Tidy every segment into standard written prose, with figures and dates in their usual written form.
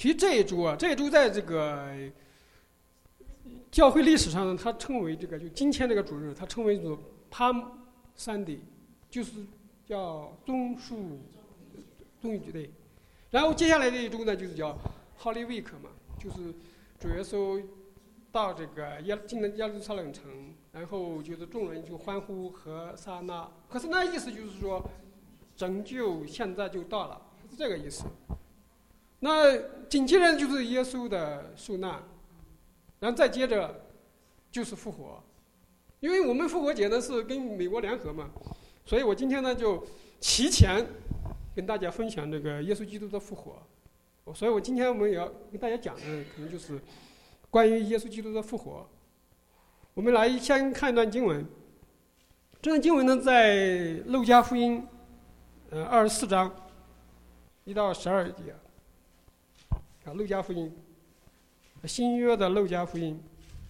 其实这一周在这个教会历史上呢，它称为这个就今天这个主日，它称为做 Palm Sunday， 就是叫棕树节对。然后接下来这一周呢，就是叫 Holy Week 嘛，就是主耶稣到这个进了耶路撒冷城，然后就是众人就欢呼和撒那，可是那意思就是说，拯救现在就到了，是这个意思。那紧接着就是耶稣的受难，然后再接着就是复活，因为我们复活节呢是跟美国联合嘛，所以我今天呢就提前跟大家分享这个耶稣基督的复活。所以我今天我们也要跟大家讲的可能就是关于耶稣基督的复活。我们来先看一段经文，这段经文呢在路加福音24章1到12节。路加福音，新约的路加福音，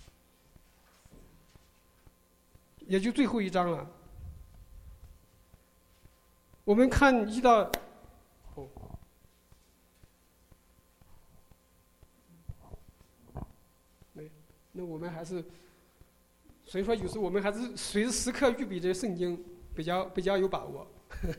也就最后一章了。我们看1到那我们还是，所以说有时我们还是随时刻预备这圣经，比较有把握。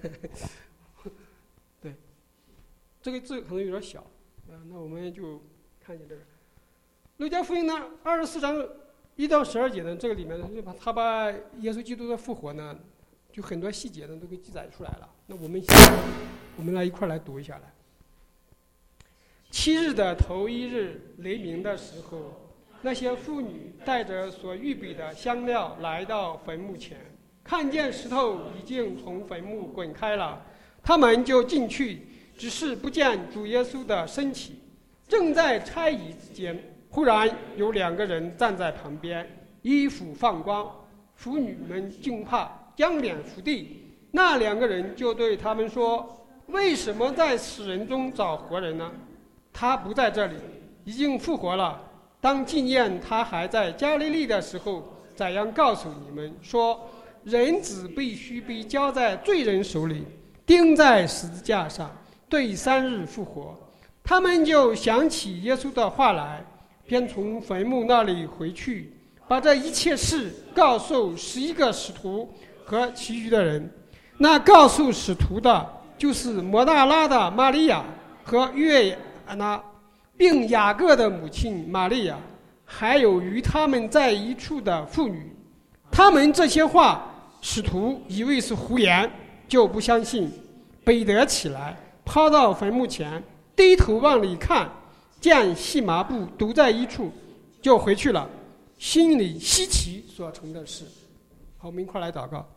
对，这个字可能有点小。那我们就看见这个路加福音呢24章1到12节呢，这个里面呢他把耶稣基督的复活呢，就很多细节呢都给记载出来了。那我们来一块来读一下来。7日的头1日雷鸣的时候，那些妇女带着所预备的香料来到坟墓前，看见石头已经从坟墓滚开了，他们就进去，只是不见主耶稣的身体。正在猜疑之间，忽然有2个人站在旁边，衣服放光，妇女们惊怕，将脸伏地。那2个人就对他们说：为什么在死人中找活人呢？他不在这里，已经复活了。当纪念他还在加利利的时候，怎样告诉你们说，人子必须被交在罪人手里，钉在十字架上，对3日复活。他们就想起耶稣的话来，便从坟墓那里回去，把这一切事告诉11个使徒和其余的人。那告诉使徒的就是抹大拉的玛利亚和约拿，并雅各的母亲玛利亚，还有与他们在一处的妇女。他们这些话使徒以为是胡言，就不相信。彼得起来，跑到坟墓前，低头往里看，见细麻布堵在一处，就回去了，心里稀奇所成的事。好，我们一块来祷告。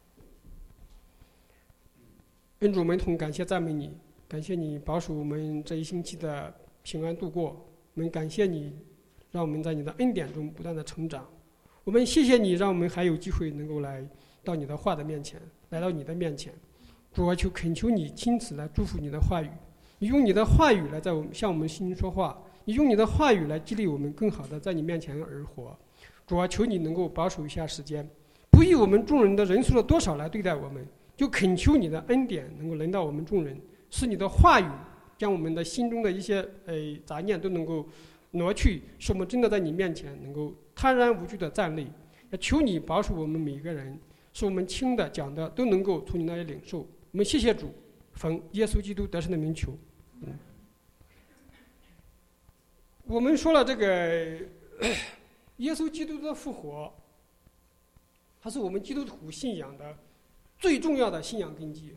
恩主，我们同感谢赞美你，感谢你保守我们这一星期的平安度过。我们感谢你，让我们在你的恩典中不断的成长。我们谢谢你，让我们还有机会能够来到你的话的面前，来到你的面前。主啊，恳求你亲自来祝福你的话语，你用你的话语来向我们心中说话，你用你的话语来激励我们更好的在你面前而活。主啊，求你能够保守一下时间，不以我们众人的人数的多少来对待我们，就恳求你的恩典能够临到我们众人，使你的话语将我们的心中的一些杂念都能够挪去，使我们真的在你面前能够坦然无惧的站立。也求你保守我们每一个人，使我们听的讲的都能够从你那里领受。我们谢谢主，奉耶稣基督得胜的名求。我们说了这个耶稣基督的复活，它是我们基督徒信仰的最重要的信仰根基。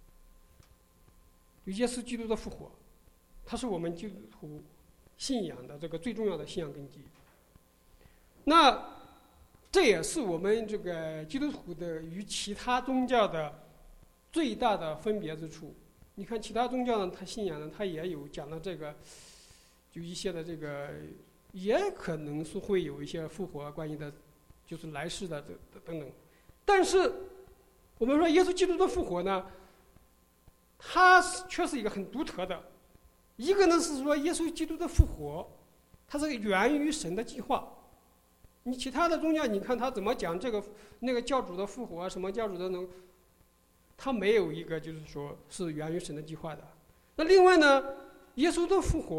耶稣基督的复活，它是我们基督徒信仰的这个最重要的信仰根基。那这也是我们这个基督徒的与其他宗教的最大的分别之处。你看其他宗教呢，它信仰呢，它也有讲到这个，就一些的这个，也可能是会有一些复活关于的，就是来世的等等。但是我们说耶稣基督的复活呢，它却是一个很独特的。一个呢是说耶稣基督的复活，它是源于神的计划。你其他的宗教，你看他怎么讲这个那个教主的复活，什么教主的能，他没有一个就是说是源于神的计划的。那另外呢，耶稣的复活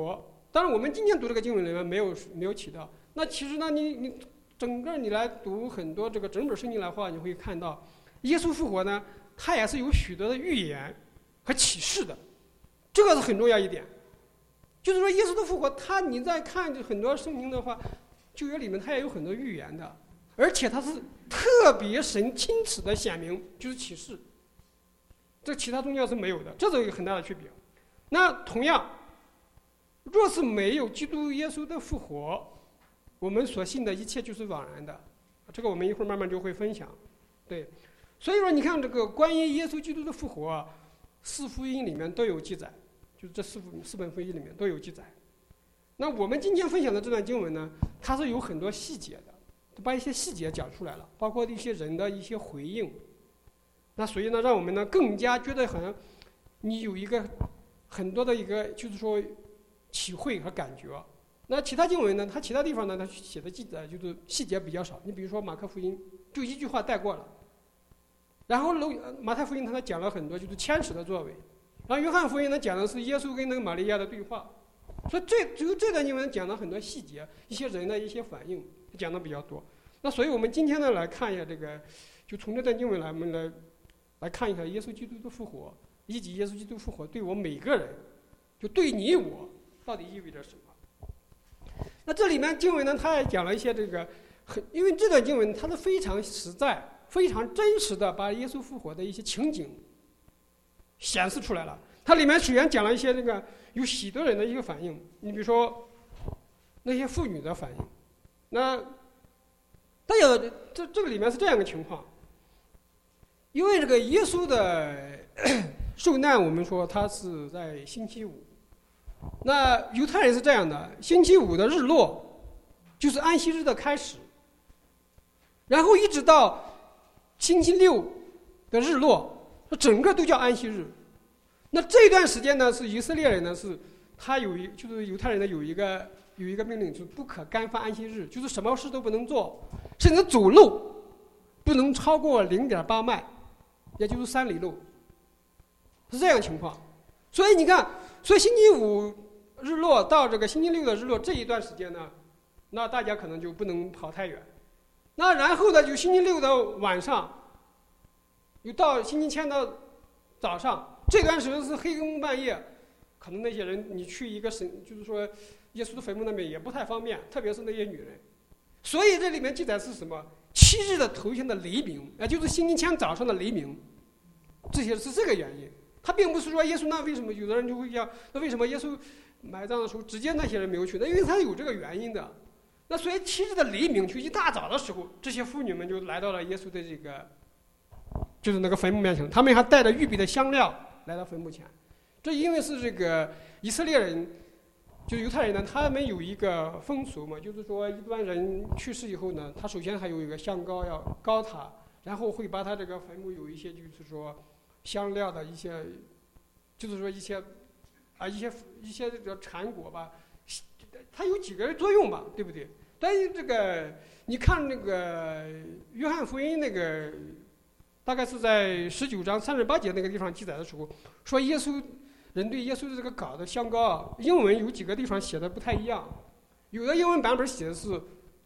当然我们今天读这个经文里面没有提到。那其实呢，你整个你来读很多这个整本圣经的话，你会看到耶稣复活呢，他也是有许多的预言和启示的，这个是很重要一点。就是说耶稣的复活，你在看很多圣经的话，旧约里面他也有很多预言的，而且他是特别神亲自的显明，就是启示，这其他宗教是没有的，这是有很大的区别。那同样，若是没有基督耶稣的复活，我们所信的一切就是枉然的，这个我们一会儿慢慢就会分享。对，所以说你看这个关于耶稣基督的复活，四福音里面都有记载，就是这四本福音里面都有记载。那我们今天分享的这段经文呢，它是有很多细节的，把一些细节讲出来了，包括一些人的一些回应。那所以呢，让我们呢更加觉得好像你有一个很多的一个就是说体会和感觉。那其他经文呢，它其他地方呢，它写的记载就是细节比较少。你比如说马可福音，就一句话带过了。然后马太福音他讲了很多就是天使的作为，然后约翰福音呢讲的是耶稣跟那个玛利亚的对话。所以这段经文讲了很多细节，一些人的一些反应讲的比较多。那所以我们今天呢来看一下这个，就从这段经文来，我们来看一下耶稣基督的复活，以及耶稣基督复活对我每个人，就对你我到底意味着什么。那这里面经文呢，他也讲了一些这个因为这段经文它是非常实在、非常真实的把耶稣复活的一些情景显示出来了。它里面首先讲了一些这个有许多人的一个反应，你比如说那些妇女的反应。那但有这个里面是这样一个情况，因为这个耶稣的受难，我们说他是在星期五。那犹太人是这样的，星期五的日落就是安息日的开始，然后一直到星期六的日落，整个都叫安息日。那这段时间呢，是以色列人呢是他就是犹太人呢有一个命令，就是不可干犯安息日，就是什么事都不能做，甚至走路不能超过0.8迈，也就是3里路，是这样的情况。所以你看，所以星期五日落到这个星期六的日落这一段时间呢，那大家可能就不能跑太远。那然后呢，就星期六的晚上，又到星期天的早上，这段时间是黑更半夜，可能那些人你去一个就是说耶稣的坟墓那边也不太方便，特别是那些女人。所以这里面记载是什么？7日的头天的黎明，也就是星期天早上的黎明，这些是这个原因。他并不是说耶稣那为什么有的人就会讲，那为什么耶稣埋葬的时候直接那些人没有去？那因为他有这个原因的。那所以7日的黎明，就一大早的时候，这些妇女们就来到了耶稣的这个，就是那个坟墓面前，他们还带着预备的香料来到坟墓前。这因为是这个以色列人，就犹太人呢，他们有一个风俗嘛，就是说一般人去世以后呢，他首先还有一个香膏要膏他，然后会把他这个坟墓有一些就是说香料的一些，就是说一些这个产果吧，它有几个作用吧，对不对？但是这个你看那个约翰福音那个，大概是在19章38节那个地方记载的时候，说人对耶稣的这个膏的香膏啊，英文有几个地方写的不太一样，有的英文版本写的是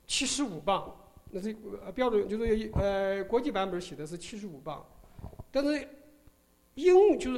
75磅，那是标准，就是国际版本写的是75磅，但是就是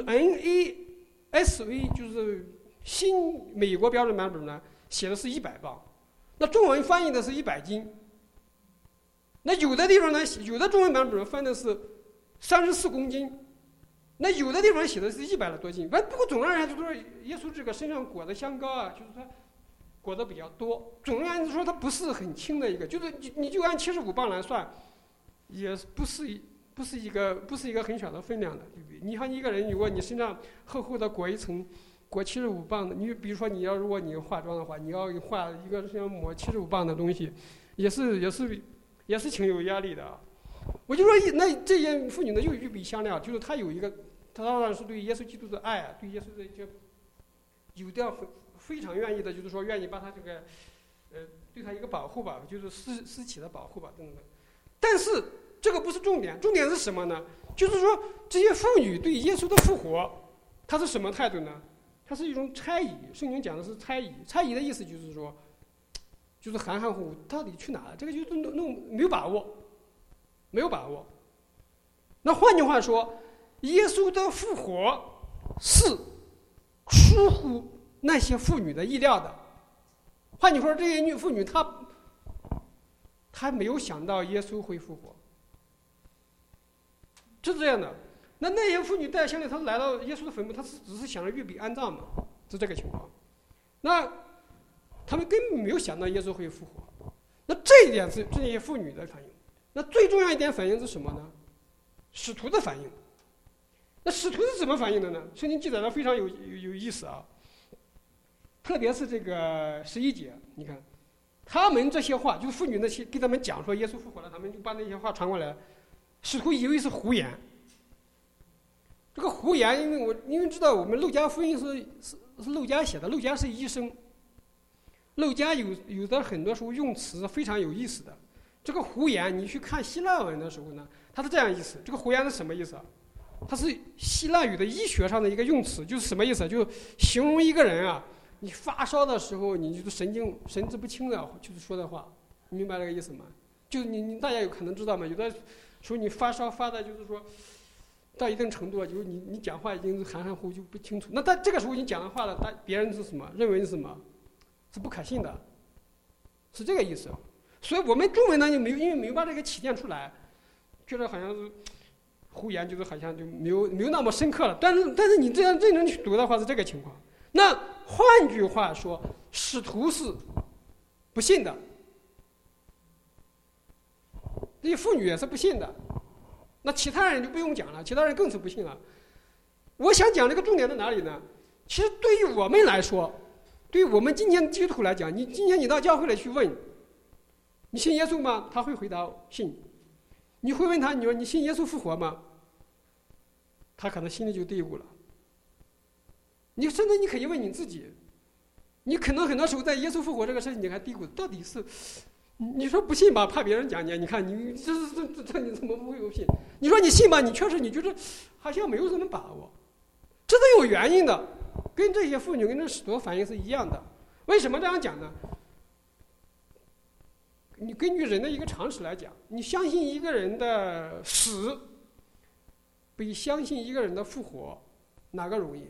NASV 就是新美国标准版本呢，写的是100磅，那中文翻译的是100斤。那有的地方呢，有的中文版本翻的是34公斤，那有的地方写的是100多斤。不过总而言之，就是耶稣这个身上裹的香膏啊，就是它裹的比较多。总而言之说，它不是很轻的一个，就是你就按75磅来算，也不是一个很小的分量的，对不对？你看一个人，如果你身上厚厚的裹75磅的，你比如说如果你化妆的话，你要化一个身上抹75磅的东西，也是挺有压力的啊。我就说那这些妇女呢，又预备香料，就是她有一个，她当然是对耶稣基督的爱啊，对耶稣的一些有掉非常愿意的，就是说愿意把他这个对他一个保护吧，就是私企的保护吧，等等。但是这个不是重点，重点是什么呢？就是说这些妇女对耶稣的复活，她是什么态度呢？ 它是一种猜疑。圣经讲的是猜疑，猜疑的意思就是说，就是含含糊糊，到底去哪了？这个就是没有把握，没有把握。那换句话说，耶稣的复活是出乎那些妇女的意料的。换句话说，这些女妇女她没有想到耶稣会复活，是这样的。那些妇女在乡里，她来到耶稣的坟墓，她只是想着预备安葬嘛，是这个情况。那他们根本没有想到耶稣会复活。那这一点是这些妇女的反应。那最重要一点反应是什么呢？使徒的反应。那使徒是怎么反应的呢？圣经记载的非常有意思啊。特别是这个11节，你看，他们这些话，就是妇女那些给他们讲说耶稣复活了，他们就把那些话传过来，使徒以为是胡言。这个胡言，因为知道我们路加福音是路加写的，路加是医生，路加有的很多时候用词非常有意思的。这个胡言，你去看希腊文的时候呢，它是这样意思。这个胡言是什么意思啊？它是希腊语的医学上的一个用词，就是什么意思？就形容一个人啊，你发烧的时候，你就是神志不清的，就是说的话，你明白这个意思吗？就是你大家有可能知道吗？有的时候你发烧发的，就是说到一定程度了，就是你讲话已经是含含糊糊就不清楚。那在这个时候你讲的话了，别人是什么？认为是什么？是不可信的，是这个意思。所以我们中文呢，就因为没有把这个起点出来，觉得好像是胡言，就是好像就没有那么深刻了。但是你这样认真去读的话是这个情况。那换句话说，使徒是不信的，这些妇女也是不信的。那其他人就不用讲了，其他人更是不信了。我想讲这个重点在哪里呢？其实对于我们来说，对于我们今天基督徒来讲，今天你到教会里去问，你信耶稣吗？他会回答信。你会问他，你说你信耶稣复活吗？他可能心里就嘀咕了。你甚至你可以问你自己，你可能很多时候在耶稣复活这个事情，你还嘀咕，到底是你说不信吧，怕别人讲你，你看你这你怎么不会不信？你说你信吧，你确实你觉得好像没有什么把握，这都有原因的，跟这些妇女跟这使徒反应是一样的。为什么这样讲呢？你根据人的一个常识来讲，你相信一个人的死，比相信一个人的复活，哪个容易？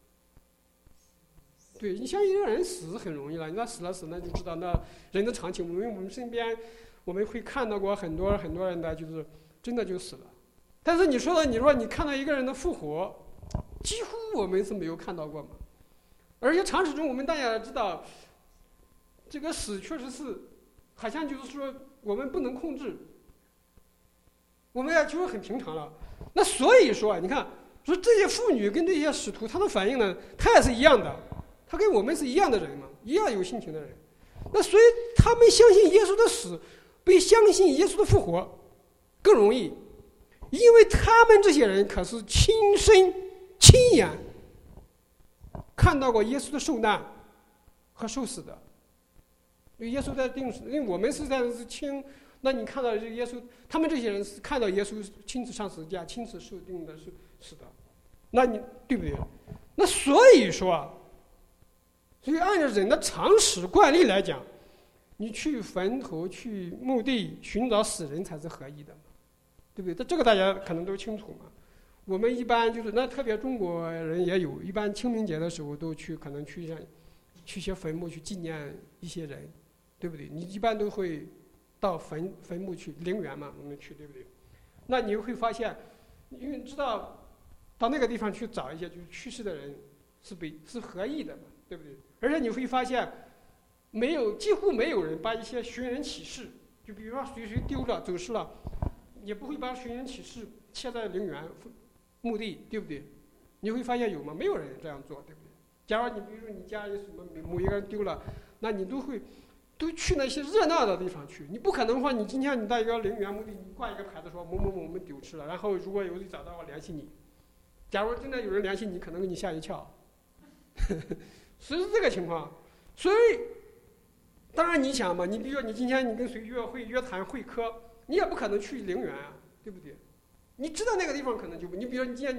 对，你相信一个人死很容易了，你那死了那就知道那人的常情。我们身边我们会看到过很多人的，就是真的就死了。但是你说你看到一个人的复活，几乎我们是没有看到过嘛。而且常识中我们大家知道，这个死确实是好像就是说我们不能控制，我们也就是很平常了。那所以说你看，说这些妇女跟这些使徒他的反应呢，他也是一样的。他跟我们是一样的人嘛，一样有性情的人。那所以他们相信耶稣的死，比相信耶稣的复活更容易，因为他们这些人可是亲身亲眼看到过耶稣的受难和受死的。因为耶稣在定死，因为我们是在是亲，那你看到这耶稣，他们这些人是看到耶稣亲自上十字架、亲自受定的是的，那你对不对？那所以说。所以按照人的常识惯例来讲，你去坟头去墓地寻找死人才是合意的，对不对？这个大家可能都清楚嘛。我们一般就是那特别中国人也有，一般清明节的时候都可能去一些坟墓去纪念一些人，对不对？你一般都会到坟墓去陵园嘛，我们去，对不对？那你会发现，因为知道到那个地方去找一些就是去世的人是合意的嘛，对不对？而且你会发现，几乎没有人把一些寻人启事，就比如说谁丢了走失了，也不会把寻人启事贴在陵园墓地，对不对？你会发现有吗？没有人这样做，对不对？假如你比如说你家里什么某一个人丢了，那你都去那些热闹的地方去，你不可能说你今天你到一个陵园墓地，你挂一个牌子说某某某我们丢失了，然后如果有人找到我联系你。假如真的有人联系你，可能给你吓一跳。所以是这个情况，所以当然你想嘛，你比如说你今天你跟谁约谈会客，你也不可能去陵园啊，对不对？你知道那个地方可能就不，你比如说你今天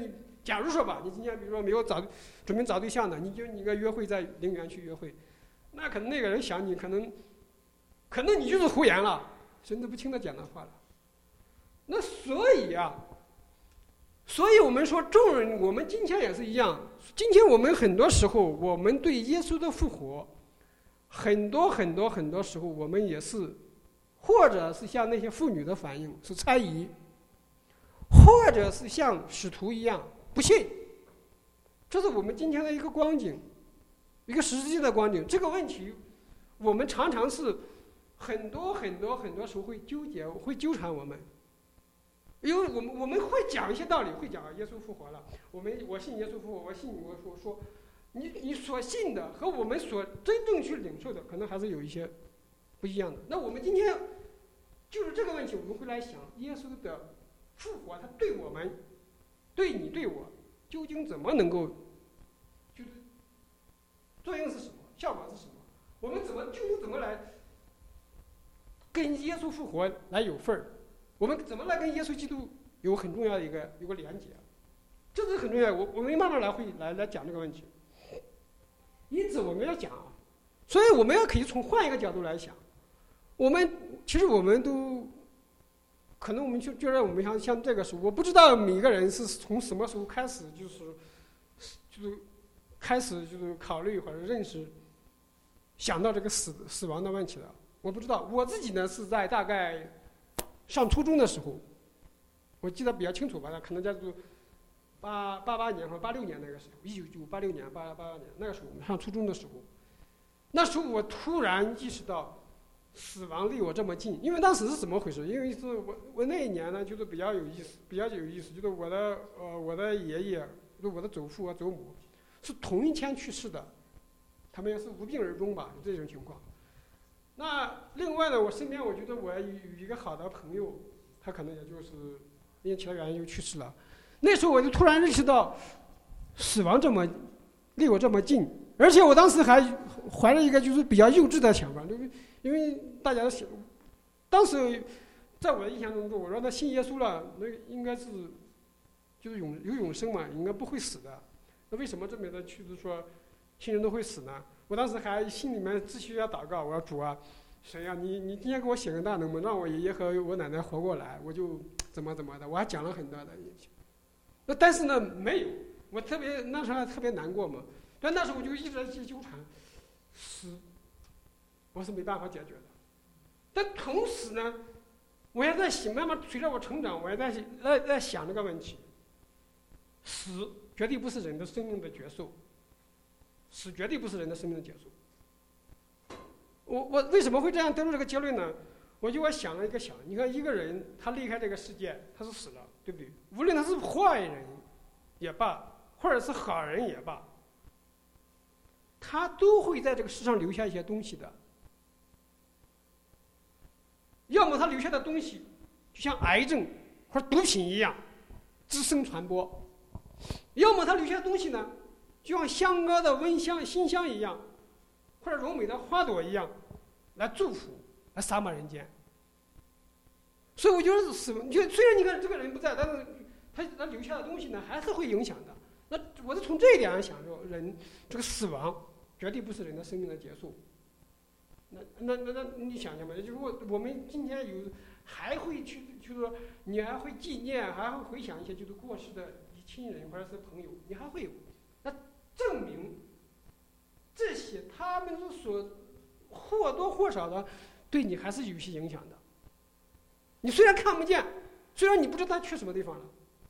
假如说吧，你今天比如说没有准备找对象的，你一个约会在陵园去约会，那可能那个人想你，可能你就是胡言了，神都不听他讲的话了。那所以我们说众人，我们今天也是一样。今天我们很多时候，我们对耶稣的复活，很多时候，我们也是，或者是像那些妇女的反应是猜疑，或者是像使徒一样不信。这是我们今天的一个光景，一个实际的光景。这个问题，我们常常是很多时候会纠结，会纠缠我们。因为我们会讲一些道理，会讲耶稣复活了，我信耶稣复活，我信我说，你所信的和我们所真正去领受的，可能还是有一些不一样的。那我们今天就是这个问题，我们会来想耶稣的复活，他对我们、对你、对我，究竟怎么能够，就是作用是什么，效果是什么？我们究竟怎么来跟耶稣复活来有份儿？我们怎么来跟耶稣基督有很重要的一个连接？这是很重要。我们慢慢来讲这个问题。因此我们要讲，所以我们可以从换一个角度来想。其实我们都可能我们就让我们像这个时候，我不知道每个人是从什么时候开始就是开始就是考虑或者认识想到这个死亡的问题的。我不知道，我自己呢是在大概上初中的时候，我记得比较清楚吧，可能在88年或者86年那个时候，1986年、88年那个时候，我们上初中的时候，那时候我突然意识到死亡离我这么近。因为当时是怎么回事？因为是我那一年呢，就是比较有意思，就是我的爷爷，就是我的祖父和祖母是同一天去世的，他们也是无病而终吧，有这种情况。那另外呢，我身边我觉得我有一个好的朋友，他可能也就是因为其他原因就去世了。那时候我就突然认识到，死亡离我这么近，而且我当时还怀着一个就是比较幼稚的想法，因为大家当时在我的印象中，我说他信耶稣了，那应该是就是有永生嘛，应该不会死的。那为什么这么的去说亲人都会死呢？我当时还心里面自己要祷告，我说主啊，神啊，你今天给我显个大能吗？让我爷爷和我奶奶活过来，我就怎么的，我还讲了很多的。那但是呢，没有，我那时候还特别难过嘛。但那时候我就一直在纠缠，死，我是没办法解决的。但同时呢，我也在想，慢慢随着我成长，我也在想这个问题：死绝对不是人的生命的结束。死绝对不是人的生命的结束。我为什么会这样得出这个结论呢？我想了一个想，你看一个人他离开这个世界，他是死了，对不对？无论他是坏人也罢，或者是好人也罢，他都会在这个世上留下一些东西的。要么他留下的东西就像癌症或者毒品一样滋生传播，要么他留下的东西呢，就像香膏的温香馨香一样，或者柔美的花朵一样，来祝福，来洒满人间。所以我觉得死亡，虽然你看这个人不在，但是他留下的东西呢，还是会影响的。那我是从这一点上想说，人这个死亡绝对不是人的生命的结束。那你想想吧，就是我们今天还会就是说你还会纪念，还会回想一些就是过世的亲人或者是朋友，你还会有。那证明这些他们所或多或少的对你还是有些影响的。你虽然看不见，虽然你不知道他去什么地方了，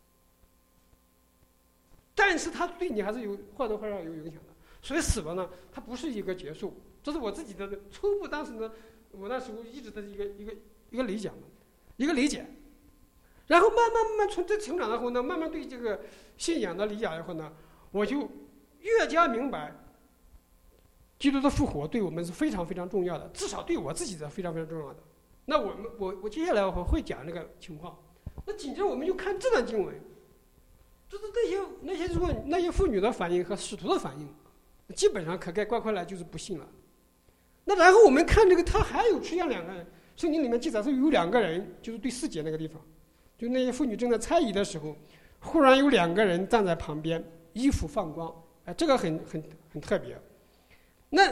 但是他对你还是有或多或少有影响的。所以死亡呢，它不是一个结束，这是我自己的初步当时呢，我那时候一直的一个理解嘛，一个理解。然后慢慢从这成长以后呢，慢慢对这个信仰的理解以后呢，我就越加明白，基督的复活对我们是非常非常重要的，至少对我自己是非常非常重要的。那我接下来我会讲这个情况。那紧接着我们就看这段经文，就是那些妇女的反应和使徒的反应，基本上可概括来就是不信了。那然后我们看这个，他还有出现两个人，圣经里面记载是有两个人，就是第4节那个地方，就那些妇女正在猜疑的时候， 忽然有2个人站在旁边，衣服放光，这个很特别。那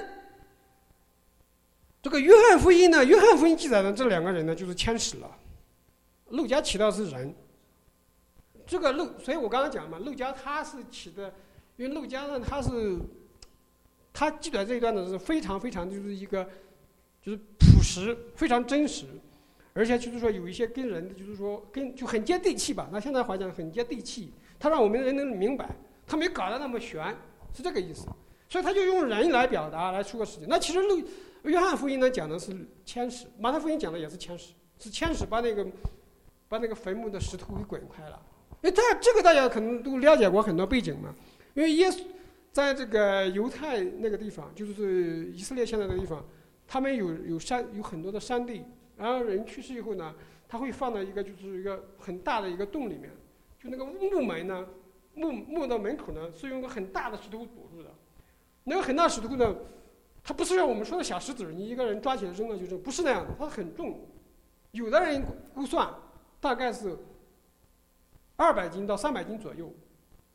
这个约翰福音呢？约翰福音记载的这2个人呢，就是天使了。路加提到是人。这个所以我刚刚讲嘛，路加他是起的，因为路加呢，他记载这一段呢是非常就是一个就是朴实，非常真实，而且就是说有一些跟人的就是说就很接地气吧。那现在话讲很接地气，他让我们人能明白，他没搞得那么玄，是这个意思。所以他就用人来表达来说个事情。那其实约翰福音呢讲的是天使，马太福音讲的也是天使，是天使把那个坟墓的石头给滚开了。因为这个大家可能都了解过很多背景嘛。因为耶稣在这个犹太那个地方，就是以色列现在的地方，他们有很多的山地，然后人去世以后呢，他会放到就是一个很大的一个洞里面，就那个墓门呢，墓的门口呢是用个很大的石头堵住的。那个很大石头呢，它不是像我们说的小石子，你一个人抓起来扔了就扔，不是那样的，它很重。有的人估算大概是200斤到300斤左右，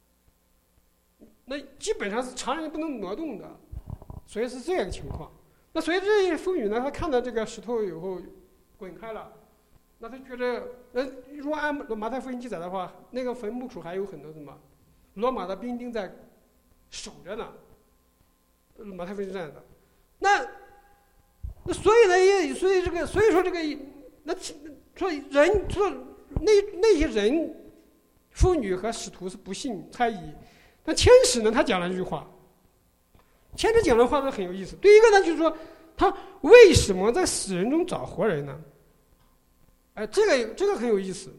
那基本上是常人不能挪动的，所以是这样的情况。那所以这些妇女呢，她看到这个石头以后滚开了，那她觉得，如果按马太福音记载的话，那个坟墓处还有很多什么罗马的兵丁在守着呢。马太福音是这样的。那所以呢，所以说这个，那说人说那些人，妇女和使徒是不信猜疑，但天使呢，他讲了一句话。天使讲的话都很有意思。第一个呢，就是说他为什么在死人中找活人呢？这个很有意思。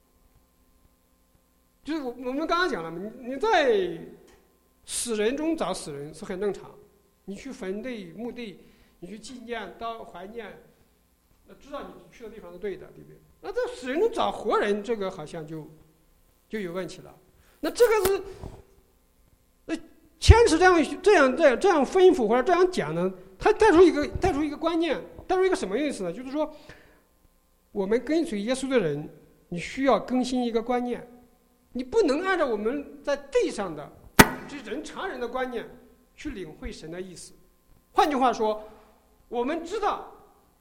就是我们刚刚讲了嘛，你在死人中找死人是很正常。你去坟地、墓地，你去纪念、怀念，知道你去的地方是对的，对不对？那在死人中找活人，这个好像就有问题了。那这个是，天使这样吩咐或者这样讲呢，他带出一个观念，带出一个什么意思呢？就是说，我们跟随耶稣的人，你需要更新一个观念，你不能按照我们在地上的这常人的观念去领会神的意思。换句话说，我们知道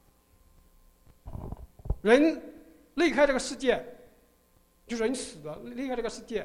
人离开这个世界，就是人死的离开这个世界，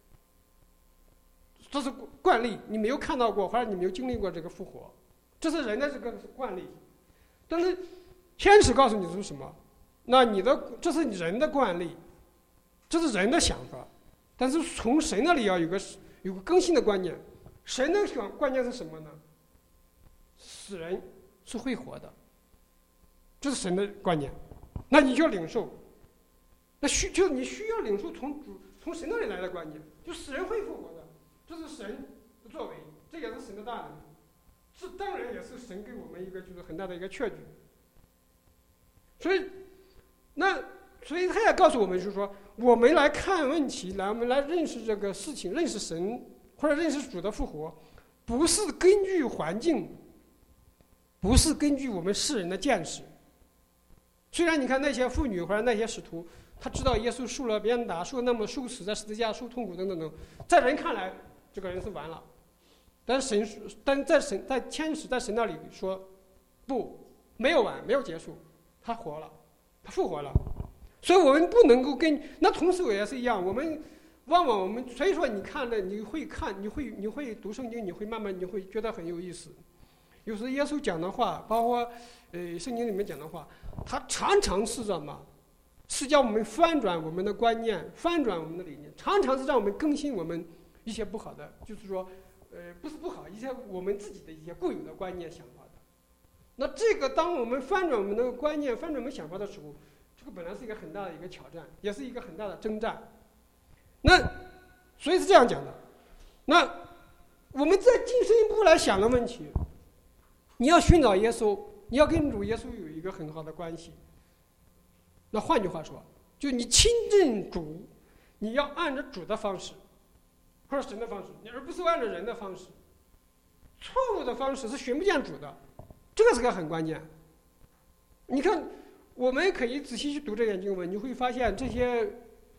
这是惯例，你没有看到过或者你没有经历过这个复活，这是人的这个惯例。但是天使告诉你是什么？那这是人的惯例，这是人的想法。但是从神那里要有个更新的观念。神的观念是什么呢？死人是会活的，这是神的观念。那你就要领受，就是你需要领受从神那里来的观念，就死人会复活的，这是神的作为，这也是神的大能。这当然也是神给我们一个就是很大的一个确据。所以他也告诉我们，就是说，我们来看问题，我们来认识这个事情，认识神或者认识主的复活，不是根据环境，不是根据我们世人的见识。虽然你看那些妇女或者那些使徒，他知道耶稣受了鞭打，受死在十字架，受痛苦等等等，在人看来，这个人是完了。但在天使在神那里说，不，没有完，没有结束，他活了，他复活了。所以我们不能够那同时也是一样，往往我们所以说你看了，你会读圣经，你会慢慢你会觉得很有意思。有时耶稣讲的话，包括圣经里面讲的话，他常常是什么？是叫我们翻转我们的观念，翻转我们的理念，常常是让我们更新我们一些不好的，就是说，不是不好，一些我们自己的一些固有的观念想法的。那这个当我们翻转我们的观念，翻转我们想法的时候，这个本来是一个很大的一个挑战，也是一个很大的征战。那所以是这样讲的。那我们再进深一步来想的问题，你要寻找耶稣，你要跟主耶稣有一个很好的关系。那换句话说，就你亲近主，你要按照主的方式或者神的方式，而不是按照人的方式。错误的方式是寻不见主的，这个是个很关键。你看，我们可以仔细去读这些经文，你会发现这些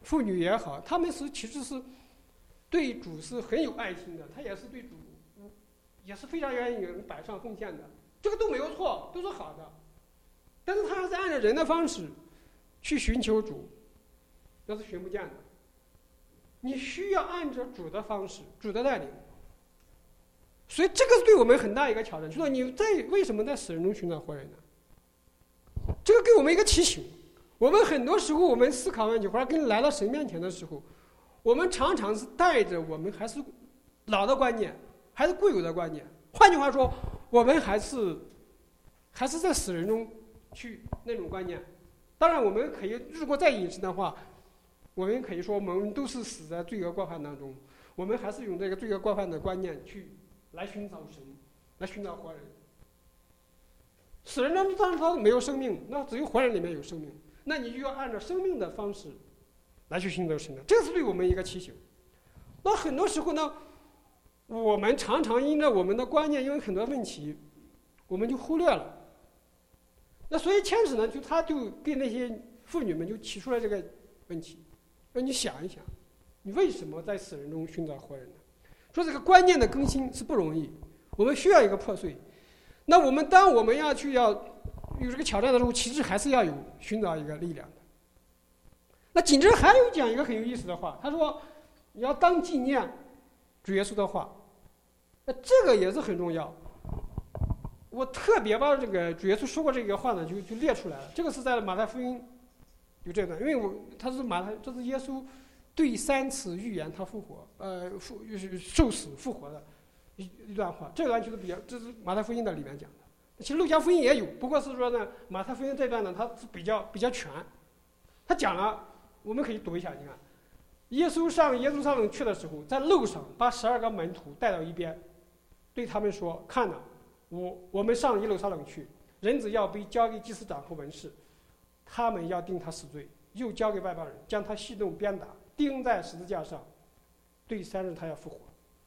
妇女也好，他们其实是对主是很有爱心的，他也是对主也是非常愿意摆上奉献的，这个都没有错，都是好的。但是他是按照人的方式去寻求主，那是寻不见的。你需要按照主的方式，主的带领。所以这个对我们很大一个挑战，就是你为什么在死人中寻找活人呢？这个给我们一个提醒。我们很多时候我们思考问题，或者跟来到神面前的时候，我们常常是带着我们还是老的观念，还是固有的观念。换句话说，我们还是在死人中去那种观念。当然，我们可以如果再隐身的话，我们可以说我们都是死在罪恶过犯当中，我们还是用这个罪恶过犯的观念来寻找神，来寻找活人。死人当中当然他没有生命，那只有活人里面有生命，那你就要按照生命的方式来去寻找神的，这是对我们一个提醒。那很多时候呢，我们常常因着我们的观念，因为很多问题，我们就忽略了。那所以天使呢，他就给那些妇女们就提出了这个问题，说你想一想，你为什么在死人中寻找活人呢？说这个观念的更新是不容易，我们需要一个破碎。那当我们要有这个挑战的时候，其实还是要有寻找一个力量的。那紧接着还有讲一个很有意思的话，他说你要当纪念主耶稣的话，那这个也是很重要。我特别把这个主耶稣说过这个话呢，就列出来了。这个是在马太福音有这段，因为这是耶稣对3次预言他复活，受死复活的一段话。这段就是这是马太福音的里面讲的。其实路加福音也有，不过是说呢，马太福音这段呢，它是比较全。他讲了，我们可以读一下，你看，耶稣上耶路撒冷去的时候，在路上把12个门徒带到一边，对他们说：“看哪，我们上耶路撒冷去，人子要被交给祭司长和文士，他们要定他死罪，又交给外邦人，将他戏弄鞭打，钉在十字架上，对3日他要复活。”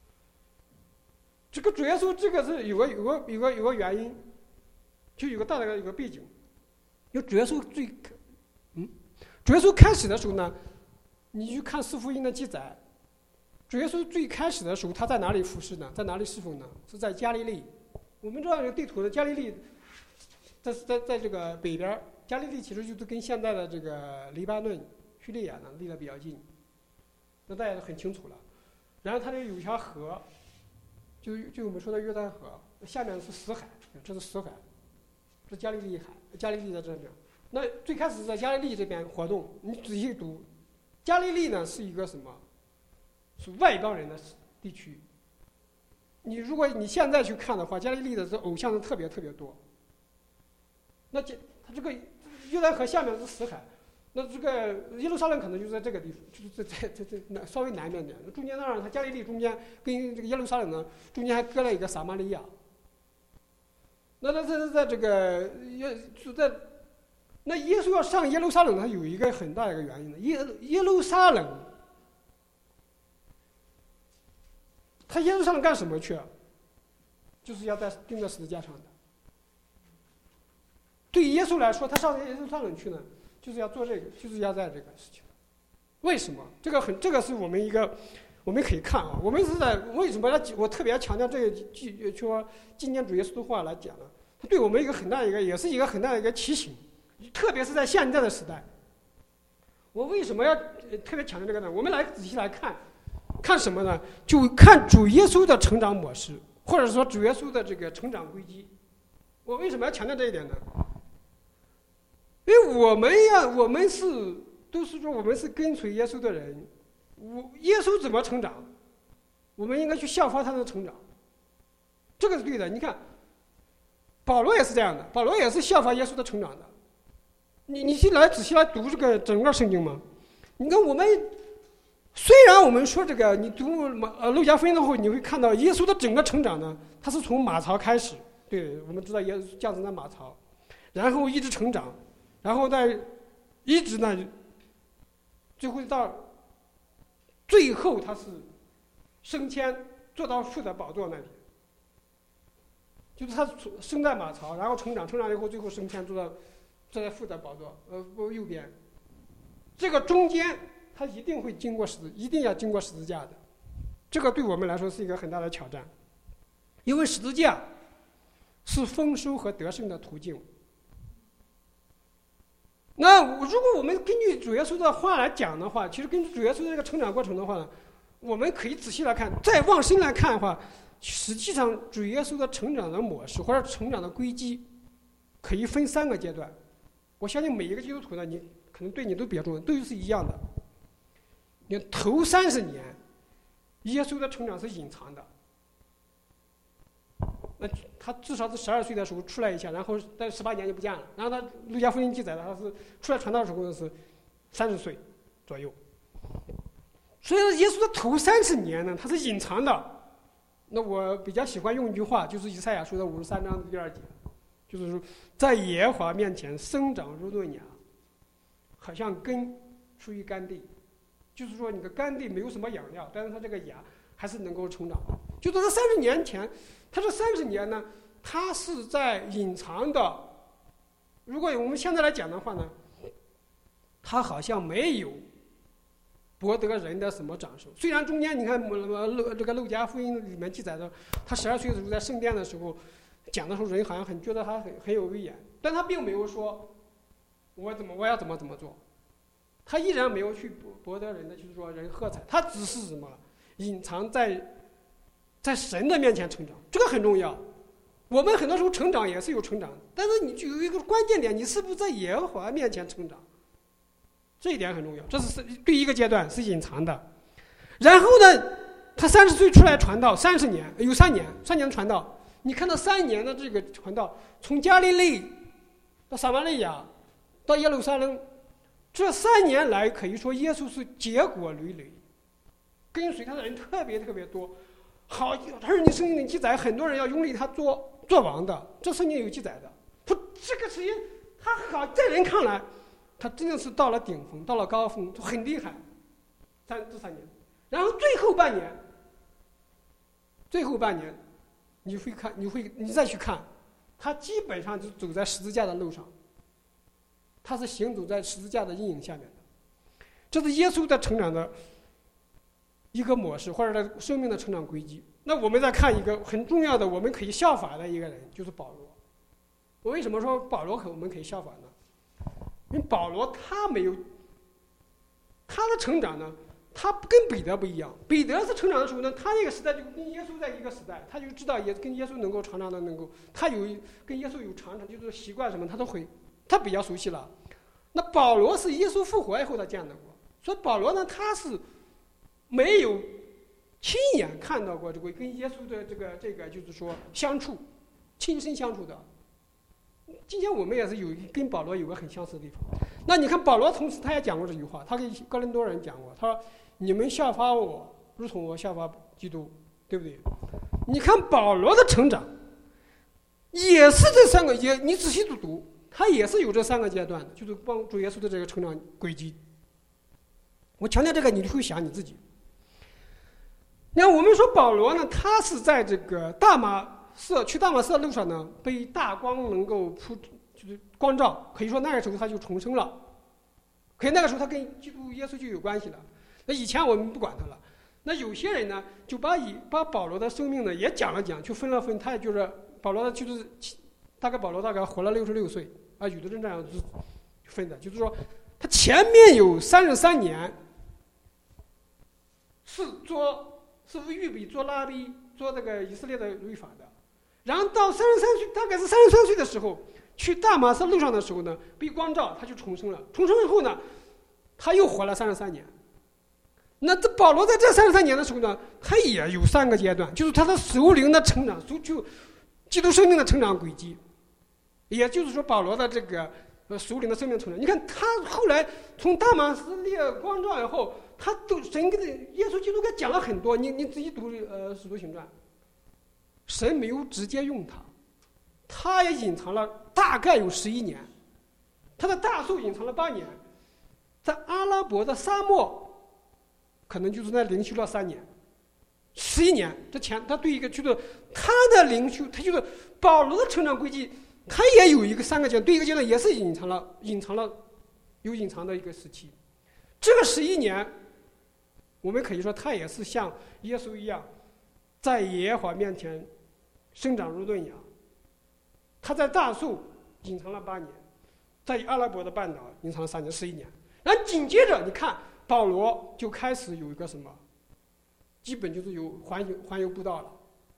这个主耶稣这个是有个原因，就有个大的一个背景。因为主耶稣开始的时候呢，你去看四福音的记载，主耶稣最开始的时候他在哪里服侍呢？在哪里侍奉呢？是在加利利。我们知道这个地图的加利利，在这个北边，加利利其实就是跟现在的这个黎巴嫩、叙利亚呢离得比较近，那大家都很清楚了。然后它这有一条河，就我们说的约旦河，下面是死海，这是死海，这是加利利海，加利利在这边。那最开始在加利利这边活动，你仔细读，加利利呢是一个什么？是外邦人的地区。如果你现在去看的话，加利利的这偶像是特别多。那它这个约旦河下面是死海，那这个耶路撒冷可能就在这个地方，就是在稍微南边点。中间当然它加利利中间跟这个耶路撒冷呢中间还隔了一个撒玛利亚。那它在这个那耶稣要上耶路撒冷，它有一个很大的一个原因的。耶路撒冷，他耶路撒冷干什么去？就是要钉在十字架上的。对于耶稣来说，他上耶路撒冷去呢，就是要做这个，就是要在这个事情。为什么？这个是我们可以看啊。我们是在为什么我特别强调这个说纪念主耶稣的话来讲呢？它对我们也是一个很大的一个提醒，特别是在现在的时代。我为什么要特别强调这个呢？我们仔细来看什么呢？就看主耶稣的成长模式，或者说主耶稣的这个成长轨迹。我为什么要强调这一点呢？因为我们都是说我们是跟随耶稣的人，耶稣怎么成长，我们应该去效法他的成长，这个是对的。你看，保罗也是这样的，保罗也是效法耶稣的成长的。你仔细来读这个整个圣经嘛？你看虽然我们说这个，你读路加福音的话，你会看到耶稣的整个成长呢，他是从马槽开始。对，我们知道耶稣降生在马槽，然后一直成长，然后一直呢，最后他是升迁坐到父的宝座那里，就是他生在马槽，然后成长以后，最后升迁坐在父的宝座右边。这个中间他一定要经过十字架的。这个对我们来说是一个很大的挑战，因为十字架是丰收和得胜的途径。那如果我们根据主耶稣的话来讲的话，其实根据主耶稣的这个成长过程的话呢，我们可以仔细来看，再往深来看的话，实际上主耶稣的成长的模式或者成长的轨迹，可以分3个阶段。我相信每一个基督徒呢，你可能对你都比较重要，都是一样的。你头30年，耶稣的成长是隐藏的。那他至少是12岁的时候出来一下，然后在18年就不见了。然后他路加福音记载的，他是出来传道的时候是30岁左右。所以说耶稣的头30年呢，他是隐藏的。那我比较喜欢用一句话，就是以赛亚书的53章第2节，就是说在耶和华面前生长如嫩芽，好像根出于干地。就是说你的干地没有什么养料，但是它这个芽还是能够成长的。就在30年前，他这30年呢，他是在隐藏的。如果我们现在来讲的话呢，他好像没有博得人的什么掌声。虽然中间你看这个路加福音里面记载的，他12岁的时候在圣殿的时候讲的时候，人好像觉得他很有威严，但他并没有说我要怎么做，他依然没有去博得人的就是说人喝彩，他只是什么隐藏在神的面前成长，这个很重要。我们很多时候成长也是有成长，但是你就有一个关键点，你是不是在耶和华面前成长？这一点很重要。这是第一个阶段，是隐藏的。然后呢，他30岁出来传道，30年有3年传道。你看到3年的这个传道，从加利利到撒玛利亚到耶路撒冷，这3年来可以说耶稣是结果累累，跟随他的人特别特别多。好，而你圣经里记载，很多人要拥立他做王的，这圣经有记载的。他这个时间，他好，在人看来，他真的是到了顶峰，到了高峰，很厉害。这3年，然后最后半年，你再去看，他基本上就走在十字架的路上，他是行走在十字架的阴影下面的。这是耶稣的成长的一个模式，或者他生命的成长轨迹。那我们再看一个很重要的，我们可以效法的一个人，就是保罗。我为什么说保罗我们可以效法呢？因为保罗他没有他的成长呢，他跟彼得不一样。彼得是成长的时候呢，他那个时代就跟耶稣在一个时代，他就知道跟耶稣能够常常的他跟耶稣有常常就是习惯什么，他比较熟悉了。那保罗是耶稣复活以后他见到过，所以保罗呢，他是没有亲眼看到过这个跟耶稣的这个就是说亲身相处的。今天我们也是跟保罗有个很相似的地方。那你看保罗同时他也讲过这句话，他跟哥林多人讲过，他说你们效法我，如同我效法基督，对不对？你看保罗的成长也是这3个你仔细读，他也是有这3个阶段的，就是帮主耶稣的这个成长轨迹。我强调这个，你就会想你自己。那我们说保罗呢，他是在这个去大马色路上呢，被大光能够就是光照，可以说那个时候他就重生了。可以那个时候他跟基督耶稣就有关系了。那以前我们不管他了。那有些人呢，就把保罗的生命呢也讲了讲，就分了分。他也就是保罗就是保罗大概活了66岁啊，有的人这样分的，就是说他前面有33年是预备做拉比，做那个以色列的律法的。然后到大概是33岁的时候，去大马色路上的时候呢，被光照，他就重生了。重生以后呢，他又活了33年。那这保罗在这33年的时候呢，他也有3个阶段，就是他的属灵的成长，就基督生命的成长轨迹。也就是说，保罗的这个属灵的生命成长，你看他后来从大马士列光照以后，他神跟耶稣基督给他讲了很多。你仔细读使徒行传，神没有直接用他也隐藏了大概有11年，他的大树隐藏了8年，在阿拉伯的沙漠可能就是那灵修了3年，11年之前，他对一个就是他的灵修，他就是保罗的成长轨迹，他也有一个3个阶段，对一个阶段也是隐藏的一个时期。 这个11年，我们可以说他也是像耶稣一样，在耶和华面前生长如盾牙。他在大树隐藏了8年，在阿拉伯的半岛隐藏了3年，11年。然后紧接着你看保罗就开始有一个什么，基本就是有环游布道了。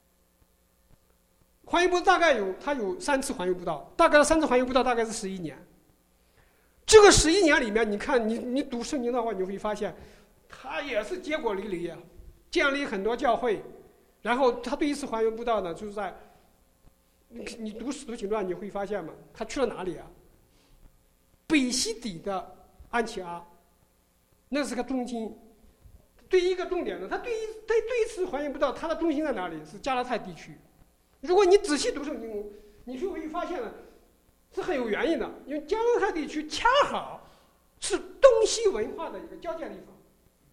环游布道大概他有3次环游布道，大概3次环游布道大概是11年。这个11年里面，你看你读圣经的话，你会发现，他也是结果累累啊，建立很多教会。然后他第一次环游布道呢，就是在你读使徒行传你会发现嘛，他去了哪里啊？北西底的安提阿，那是个中心。第一个重点呢，他第一次环游布道，他的中心在哪里？是加拉太地区。如果你仔细读圣经，你就会发现呢，是很有原因的，因为加拉太地区恰好是东西文化的一个交界地方。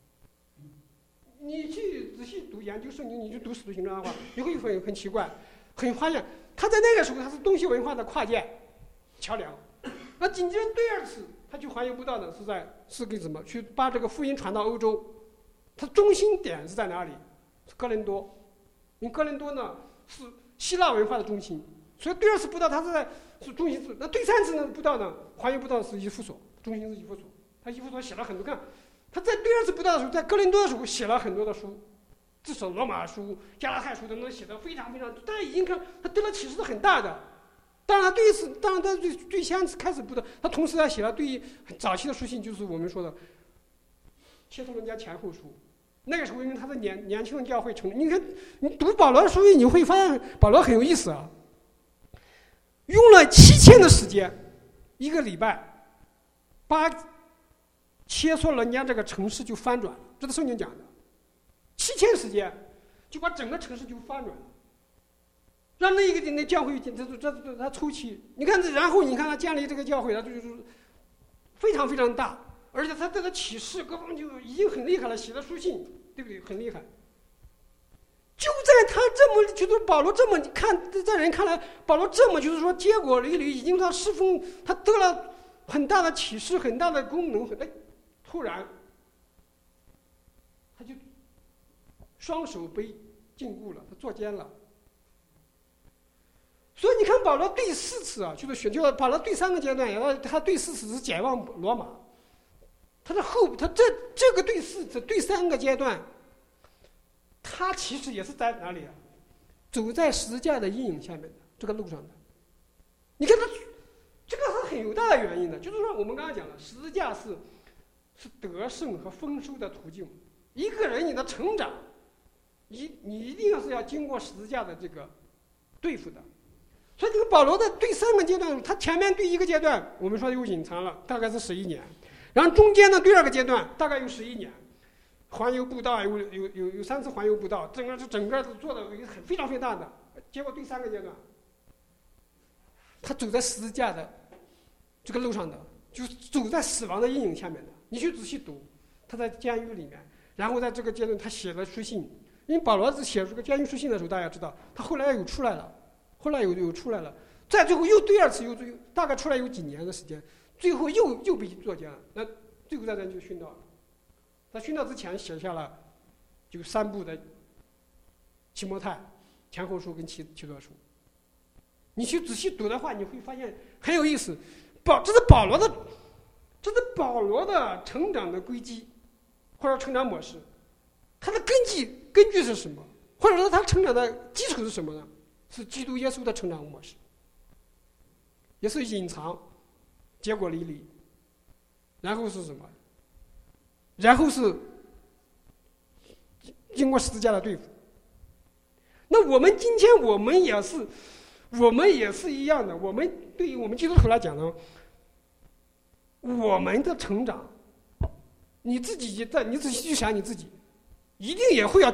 你去仔细读研究圣经，你去读使徒行传的话，你会很奇怪，很发现他在那个时候他是东西文化的跨界桥梁。那紧接着第2次他去环游布道呢，是给什么？去把这个福音传到欧洲。它中心点是在哪里？是哥林多，因为哥林多呢是希腊文化的中心，所以第2次布道它是中心。那第3次呢布道呢，环游布道是以弗所，中心是以弗所。他以弗所写了很多，看他在第2次布道的时候，在哥林多的时候写了很多的书，至少罗马书、加拉太书等等写的非常非常，大家已经看他得了启示是很大的。当然他最先开始布道，他同时还写了对早期的书信，就是我们说的帖撒罗尼迦前后书。那个时候因为他的年轻的教会成，你看你读保罗的书，你会发现保罗很有意思啊，用了7天的时间，1个礼拜，把帖撒罗尼迦这个城市就翻转了，这是圣经讲的。7天时间就把整个城市就翻转了，让那教会他抽起，你看然后你看他建立这个教会，他就是非常非常大。而且他这个启示各方面就已经很厉害了，写的书信，对不对？很厉害。就在他这么，就是保罗这么看，在人看来，保罗这么就是说结果累累，已经他侍奉，他得了很大的启示，很大的功能，突然他就双手被禁锢了，他坐监了。所以你看保罗第4次啊，就是保罗第3个阶段，他第4次是解放罗马。他这个第3个阶段，他其实也是在哪里啊？走在十字架的阴影下面的这个路上的。你看他这个是很有大的原因的，就是说我们刚刚讲了，十字架是得胜和丰收的途径。一个人你的成长，你一定是要经过十字架的这个对付的。所以这个保罗的第3个阶段，他前面第1个阶段我们说有隐藏了，大概是11年。然后中间的第2个阶段大概有11年，环游布道有3次环游布道，整个做的非常非常大的。结果第3个阶段，他走在十字架的这个路上的，就是走在死亡的阴影下面的。你去仔细读，他在监狱里面，然后在这个阶段他写了书信。因为保罗是写这个监狱书信的时候，大家知道他后来有出来了，有出来了，再最后又第2次又大概出来有几年的时间。最后又被坐监了，那最后在那就殉道了。在殉道之前写下了就3部的提摩太前后书跟提多书。你去仔细读的话，你会发现很有意思。这是保罗的成长的轨迹，或者成长模式。他的根据是什么？或者说他成长的基础是什么呢？是基督耶稣的成长模式，也是隐藏。结果累累，然后是什么？然后是经过十字架的对付。那我们今天我们也是一样的。我们对于我们基督徒来讲呢，我们的成长，你仔细去想你自己，一定也会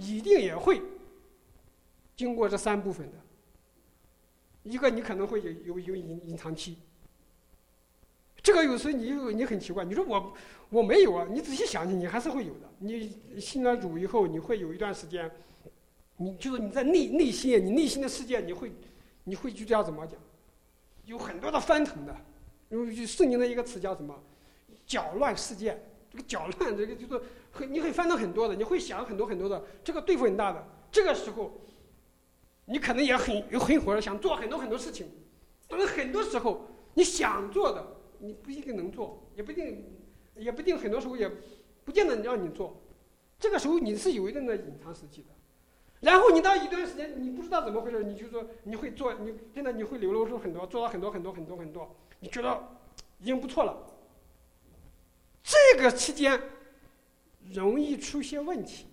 经过这3部分的。一个你可能会有隐藏期。这个有时候你很奇怪，你说我没有啊，你仔细想想，你还是会有的。你信了主以后，你会有一段时间，你在内心，你内心的世界，你会就叫怎么讲？有很多的翻腾的。因为圣经的一个词叫什么？搅乱世界， 这个搅乱，这个就是你会翻腾很多的，你会想很多很多的，这个对付很大的。这个时候，你可能也很火的想做很多很多事情，但是很多时候你想做的，你不一定能做，也不一定很多时候也不见得让你做。这个时候你是有一定的隐藏时期的。然后你到一段时间，你不知道怎么回事，你就说你会做，你真的你会流露出很多，做到很多，你觉得已经不错了。这个期间容易出现问题，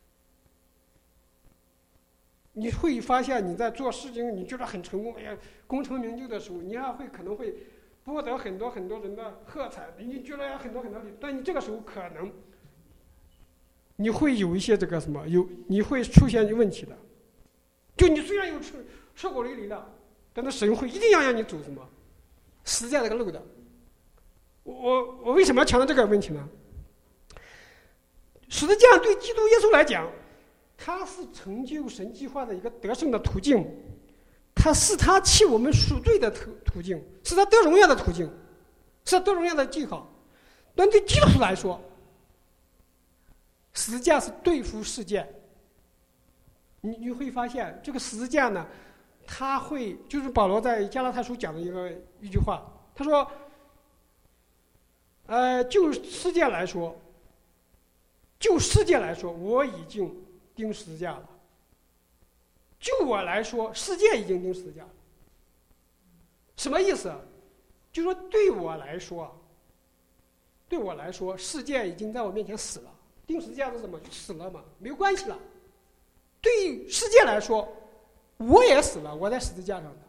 你会发现你在做事情，你觉得很成功，哎呀，功成名就的时候，你还可能会博得很多人的喝彩，你觉得很多利，但你这个时候可能你会有一些这个什么，你会出现问题的。就你虽然有出口淋漓的，但是神会一定要让你走什么实践这个路的。我为什么要强调这个问题呢？十字架对基督耶稣来讲，它是成就神计划的一个得胜的途径，它是他替我们赎罪的途径，是他得荣耀的途径，是他得荣耀的记号。但对基督徒来说，十字架是对付世界。你会发现这个十字架呢，他会就是保罗在加拉太书讲的一句话，他说就世界来说，我已经钉十字架了。就我来说，世界已经钉十字架了。什么意思？就说对我来说，世界已经在我面前死了。钉十字架是什么？就死了嘛，没有关系了。对世界来说，我也死了，我在十字架上的。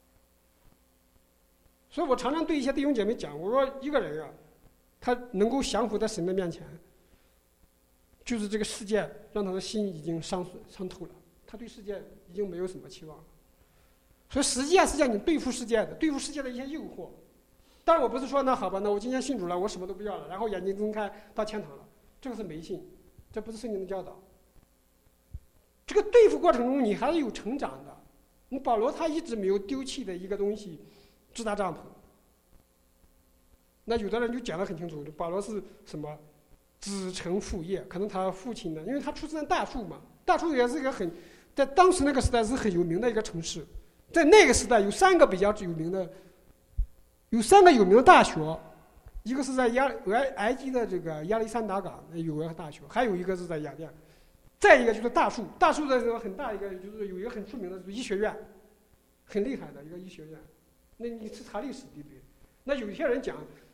所以我常常对一些弟兄姐妹讲，我说一个人啊，他能够降服在神的面前，就是这个世界让他的心已经伤透了，他对世界已经没有什么期望了。所以十字架是让你对付世界的一些诱惑。当然我不是说那好吧，那我今天信主了，我什么都不要了，然后眼睛睁开到天堂了，这个是迷信，这不是圣经的教导。这个对付过程中你还是有成长的。保罗他一直没有丢弃的一个东西，支搭帐篷。那有的人就讲得很清楚，保罗是什么子承父业，可能他父亲呢，因为他出生在大树嘛，大树也是一个在当时那个时代是很有名的一个城市，在那个时代有三个有名的大学，一个是在埃及的这个亚历山大港有个大学，还有一个是在雅典，再一个就是大树的这个很大一个，就是有一个很出名的医学院，很厉害的一个医学院。那你是查历史对不对？那有些人讲，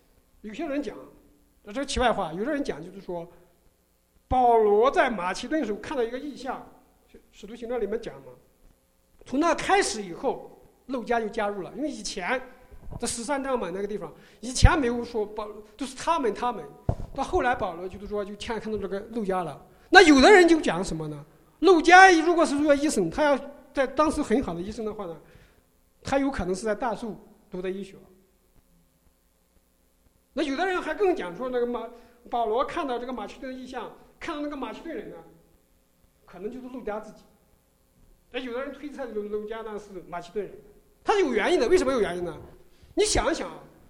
这个题外话，有的人讲就是说，保罗在马其顿的时候看到一个异象，使徒行传里面讲嘛，从那开始以后，陆家就加入了，因为以前在13章嘛那个地方，以前没有说都是他们，到后来保罗就是说就看到这个陆家了。那有的人就讲什么呢？陆家如果是做医生，他要在当时很好的医生的话呢，他有可能是在大树读的医学。那有的人还更讲说，那个保罗看到这个马其顿的异象，看到那个马其顿人呢，可能就是陆家自己。那有的人推测陆家呢是马其顿人，他是有原因的。为什么有原因呢？你想一想，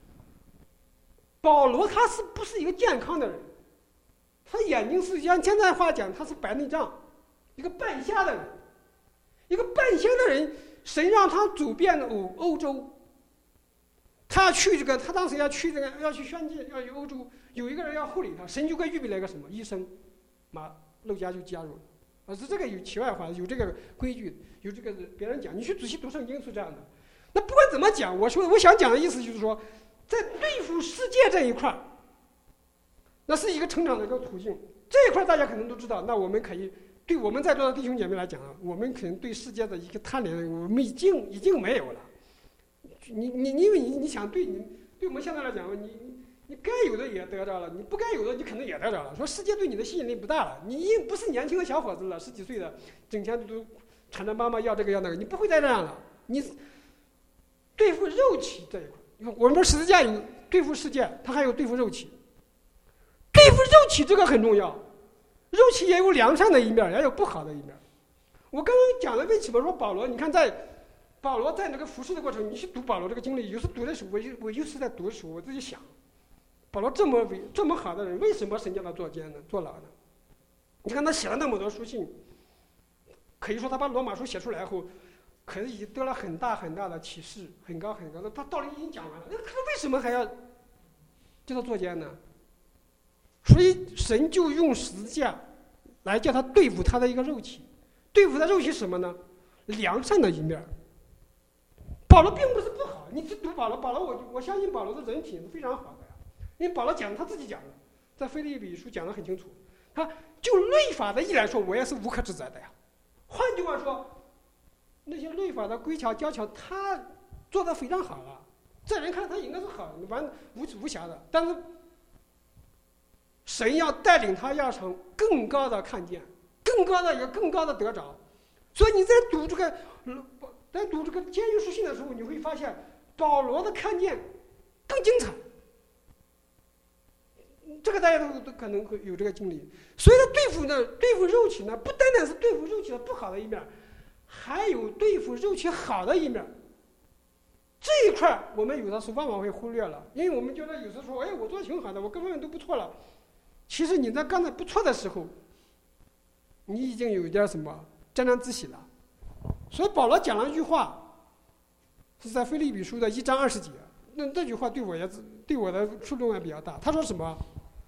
保罗他是不是一个健康的人？他眼睛是按现在话讲，他是白内障，一个半瞎的人。一个半瞎的人，神让他走遍欧洲。他当时要去宣教，要去欧洲，有一个人要护理他，神就该预备了一个什么医生，陆家就加入了。这个有题外话，有这个规矩，有这个别人讲，你去仔细读圣经是这样的。那不管怎么讲，我想讲的意思就是说，在对付世界这一块，那是一个成长的一个途径。这一块大家可能都知道，那我们可以对我们在座的弟兄姐妹来讲啊，我们可能对世界的一个贪恋，我们已经没有了。因为你想对我们现在来讲，你该有的也得着了，你不该有的你可能也得着了。说世界对你的吸引力不大了，你不是年轻的小伙子了，10几岁的，整天都缠着妈妈要这个要那个，你不会再这样了。你对付肉体这一块，我们十字架有对付世界，它还有对付肉体。对付肉体这个很重要，肉体也有良善的一面，也有不好的一面。我刚刚讲了为什么说保罗，你看保罗在那个服侍的过程，你去读保罗这个经历，有时读的时候，我就是在读的时候，我自己想， 保罗这么好的人，为什么神叫他坐监呢？坐牢呢？你看他写了那么多书信，可以说他把罗马书写出来后，可是已经得了很大很大的启示，很高很高的，他道理已经讲完了，那他为什么还要叫他坐监呢？所以神就用十字架来叫他对付他的一个肉体，对付他肉体什么呢？良善的一面。保罗并不是不好，你去读保罗，我相信保罗的人品是非常好的呀，因为保罗讲他自己讲的，在腓立比书讲得很清楚，他就律法的意义来说，我也是无可指责的呀。换句话说，那些律法的规条教条，他做得非常好了，在人看他应该是好的，无瑕的。但是神要带领他要成更高的看见，更高的得着。所以你在读这个监狱书信的时候，你会发现保罗的看见更精彩。这个大家都可能会有这个经历。所以对付肉体呢，不单单是对付肉体的不好的一面，还有对付肉体好的一面。这一块我们有的时候往往会忽略了，因为我们觉得有时候说，哎，我做的挺好的，我各方面都不错了。其实你在刚才不错的时候，你已经有一点什么沾沾自喜了。所以保罗讲了一句话，是在腓立比书的1章20节。那这句话对我的触动也比较大。他说什么？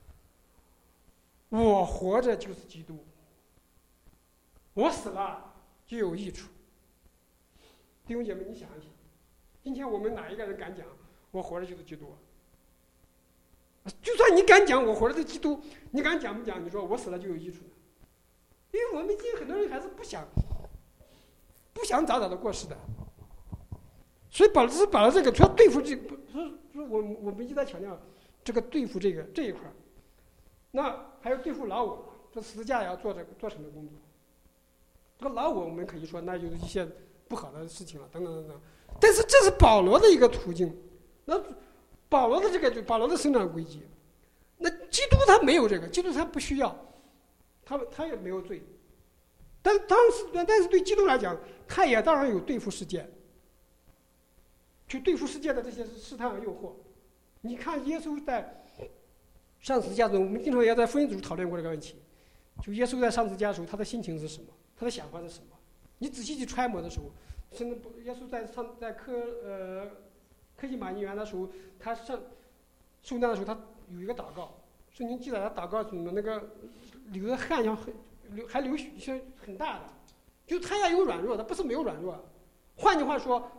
我活着就是基督，我死了就有益处。弟兄姐妹，你想一想，今天我们哪一个人敢讲我活着就是基督？就算你敢讲我活着是基督，你敢讲不讲？你说我死了就有益处呢？因为我们今天很多人还是不想早早的过世的。所以保罗这个，除了对付我们一直在强调这个对付这一块，那还有对付老我，这十字架也要做成的工作。这个老我们可以说那就是一些不好的事情了，等等等等。但是这是保罗的一个途径，那保罗的生长轨迹。那基督他没有这个，基督他不需要，他也没有罪。但是对基督来讲，他也当然有对付世界。去对付世界的这些试探和诱惑。你看耶稣在上十字架中，我们经常也在福音组讨论过这个问题。就耶稣在上十字架的时候，他的心情是什么？他的想法是什么？你仔细去揣摩的时候，甚至耶稣在科西玛尼园的时候，他受难的时候，他有一个祷告。圣经记载他祷告什么？那个流的汗还流血很大的，就他也有软弱，他不是没有软弱。换句话说，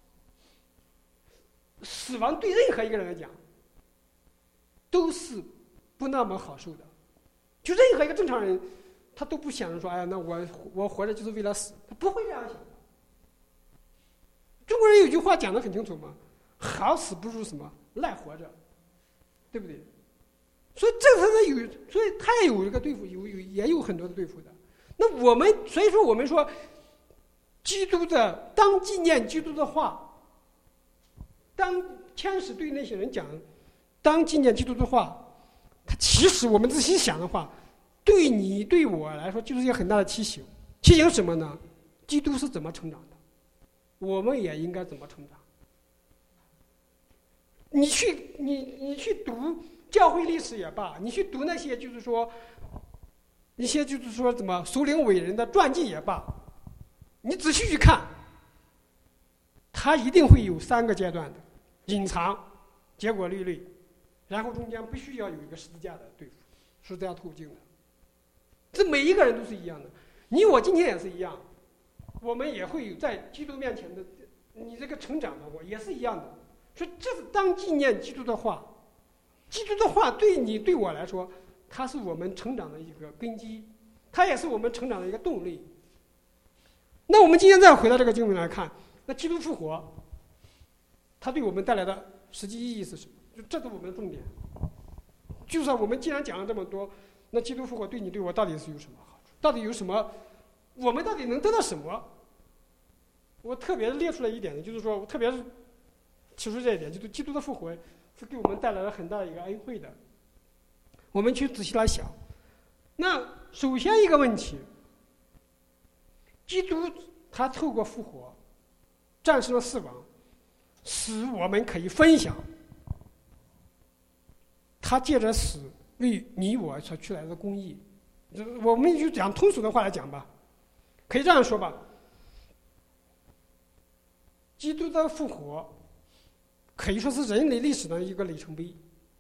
死亡对任何一个人来讲都是不那么好受的。就任何一个正常人，他都不想着说，哎呀，那我活着就是为了死，他不会这样想的。中国人有句话讲得很清楚嘛，好死不如什么赖活着，对不对？所以所以他也有一个对付，也有很多的对付的。那所以说我们说，当纪念基督的话。当天使对那些人讲，当纪念基督的话，他其实我们仔细想的话，对你对我来说就是一个很大的提醒。提醒什么呢？基督是怎么成长的，我们也应该怎么成长。你去读教会历史也罢，你去读那些就是说什么属灵伟人的传记也罢，你仔细去看，他一定会有3个阶段的。隐藏，结果律类，然后中间必须要有一个十字架的对付，是这样途径的。这每一个人都是一样的，你我今天也是一样，我们也会有在基督面前的，你这个成长的我也是一样的。所以这是当纪念基督的话，基督的话对你对我来说，它是我们成长的一个根基，它也是我们成长的一个动力。那我们今天再回到这个经文来看，那基督复活。它对我们带来的实际意义是什么？就这是我们的重点。就算我们既然讲了这么多，那基督复活对你对我到底是有什么好处？到底有什么？我们到底能得到什么？我特别列出来一点呢，就是说，我特别是提出这一点，就是基督的复活是给我们带来了很大的一个恩惠的。我们去仔细来想。那首先一个问题，基督他透过复活战胜了死亡。使我们可以分享他借着死为你我所取来的公义。我们就讲通俗的话来讲吧，可以这样说吧：基督的复活可以说是人类历史的一个里程碑。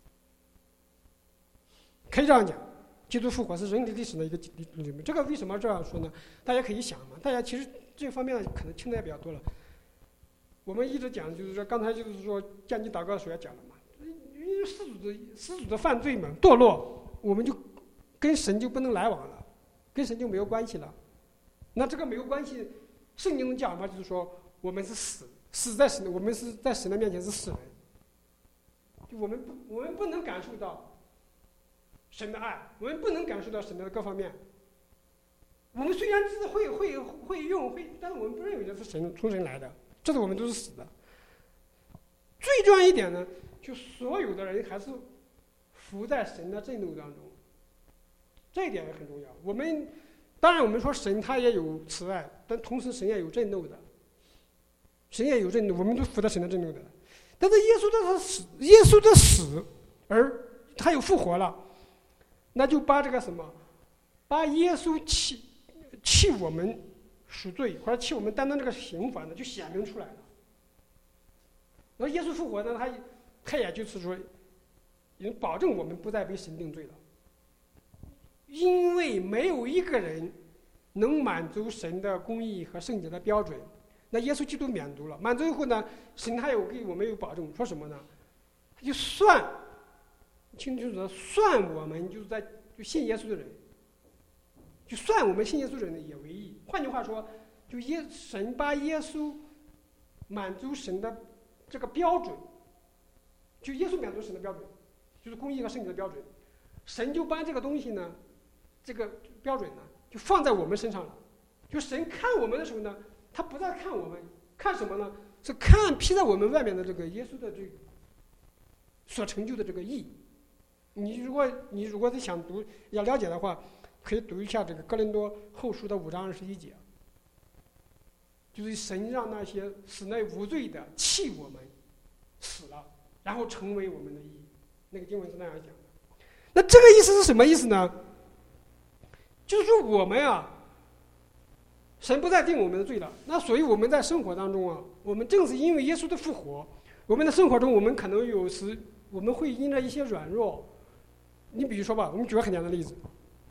可以这样讲，基督复活是人类历史的一个里程碑。这个为什么这样说呢？大家可以想嘛，大家其实这方面可能听的也比较多了。我们一直讲，就是说刚才就是说降级祷告的时候也讲了嘛，因为始祖的犯罪嘛，堕落，我们就跟神就不能来往了，跟神就没有关系了。那这个没有关系，圣经中讲嘛，就是说我们是死在神，我们是在神的面前是死人，就我们不能感受到神的爱，我们不能感受到神的各方面。我们虽然知道会用，但是我们不认为这是从神来的，这是我们都是死的。最重要一点呢，就所有的人还是服在神的震怒当中，这一点也很重要。当然我们说神他也有慈爱，但同时神也有震怒的，神也有震怒，我们都服在神的震怒的。但是耶稣的死，而他又复活了，那就把这个什么，把耶稣弃我们赎罪或者弃我们担当这个刑罚呢，就显明出来了。而耶稣复活呢，他也就是说，保证我们不再被神定罪了。因为没有一个人能满足神的公义和圣洁的标准，那耶稣基督免读了，满足以后呢，神还有给我们有保证，说什么呢？他就清楚的算我们就信耶稣的人，就算我们信耶稣的人也为义。换句话说，神把耶稣满足神的这个标准，就耶稣满足神的标准，就是公义和圣洁的标准，神就把这个东西呢，这个标准呢，就放在我们身上了。就神看我们的时候呢，他不再看我们，看什么呢？是看披在我们外面的这个耶稣的这个所成就的这个义。你如果是想要了解的话，可以读一下这个哥林多后书的5章21节，就是神让那些死内无罪的弃我们死了，然后成为我们的义。那个经文是那样讲的。那这个意思是什么意思呢？就是说我们神不再定我们的罪了。那所以我们在生活当中我们正是因为耶稣的复活，我们的生活中我们可能有时我们会因着一些软弱。你比如说吧，我们举个很简单的例子，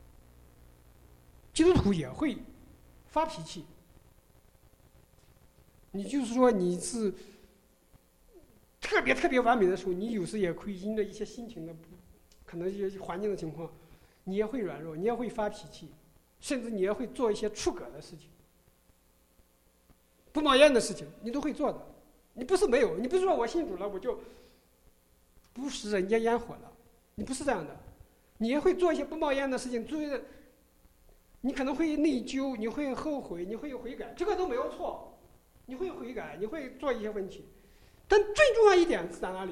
基督徒也会发脾气。你就是说你是特别完美的时候，你有时也会因着一些心情的可能一些环境的情况，你也会软弱，你也会发脾气，甚至你也会做一些出格的事情，不冒烟的事情，你都会做的。你不是没有，你不是说我信主了我就不食人间烟火了，你不是这样的。你也会做一些不冒烟的事情，你可能会内疚，你会后悔，你会悔改，这个都没有错。你会悔改，你会做一些问题，但最重要一点是在哪里？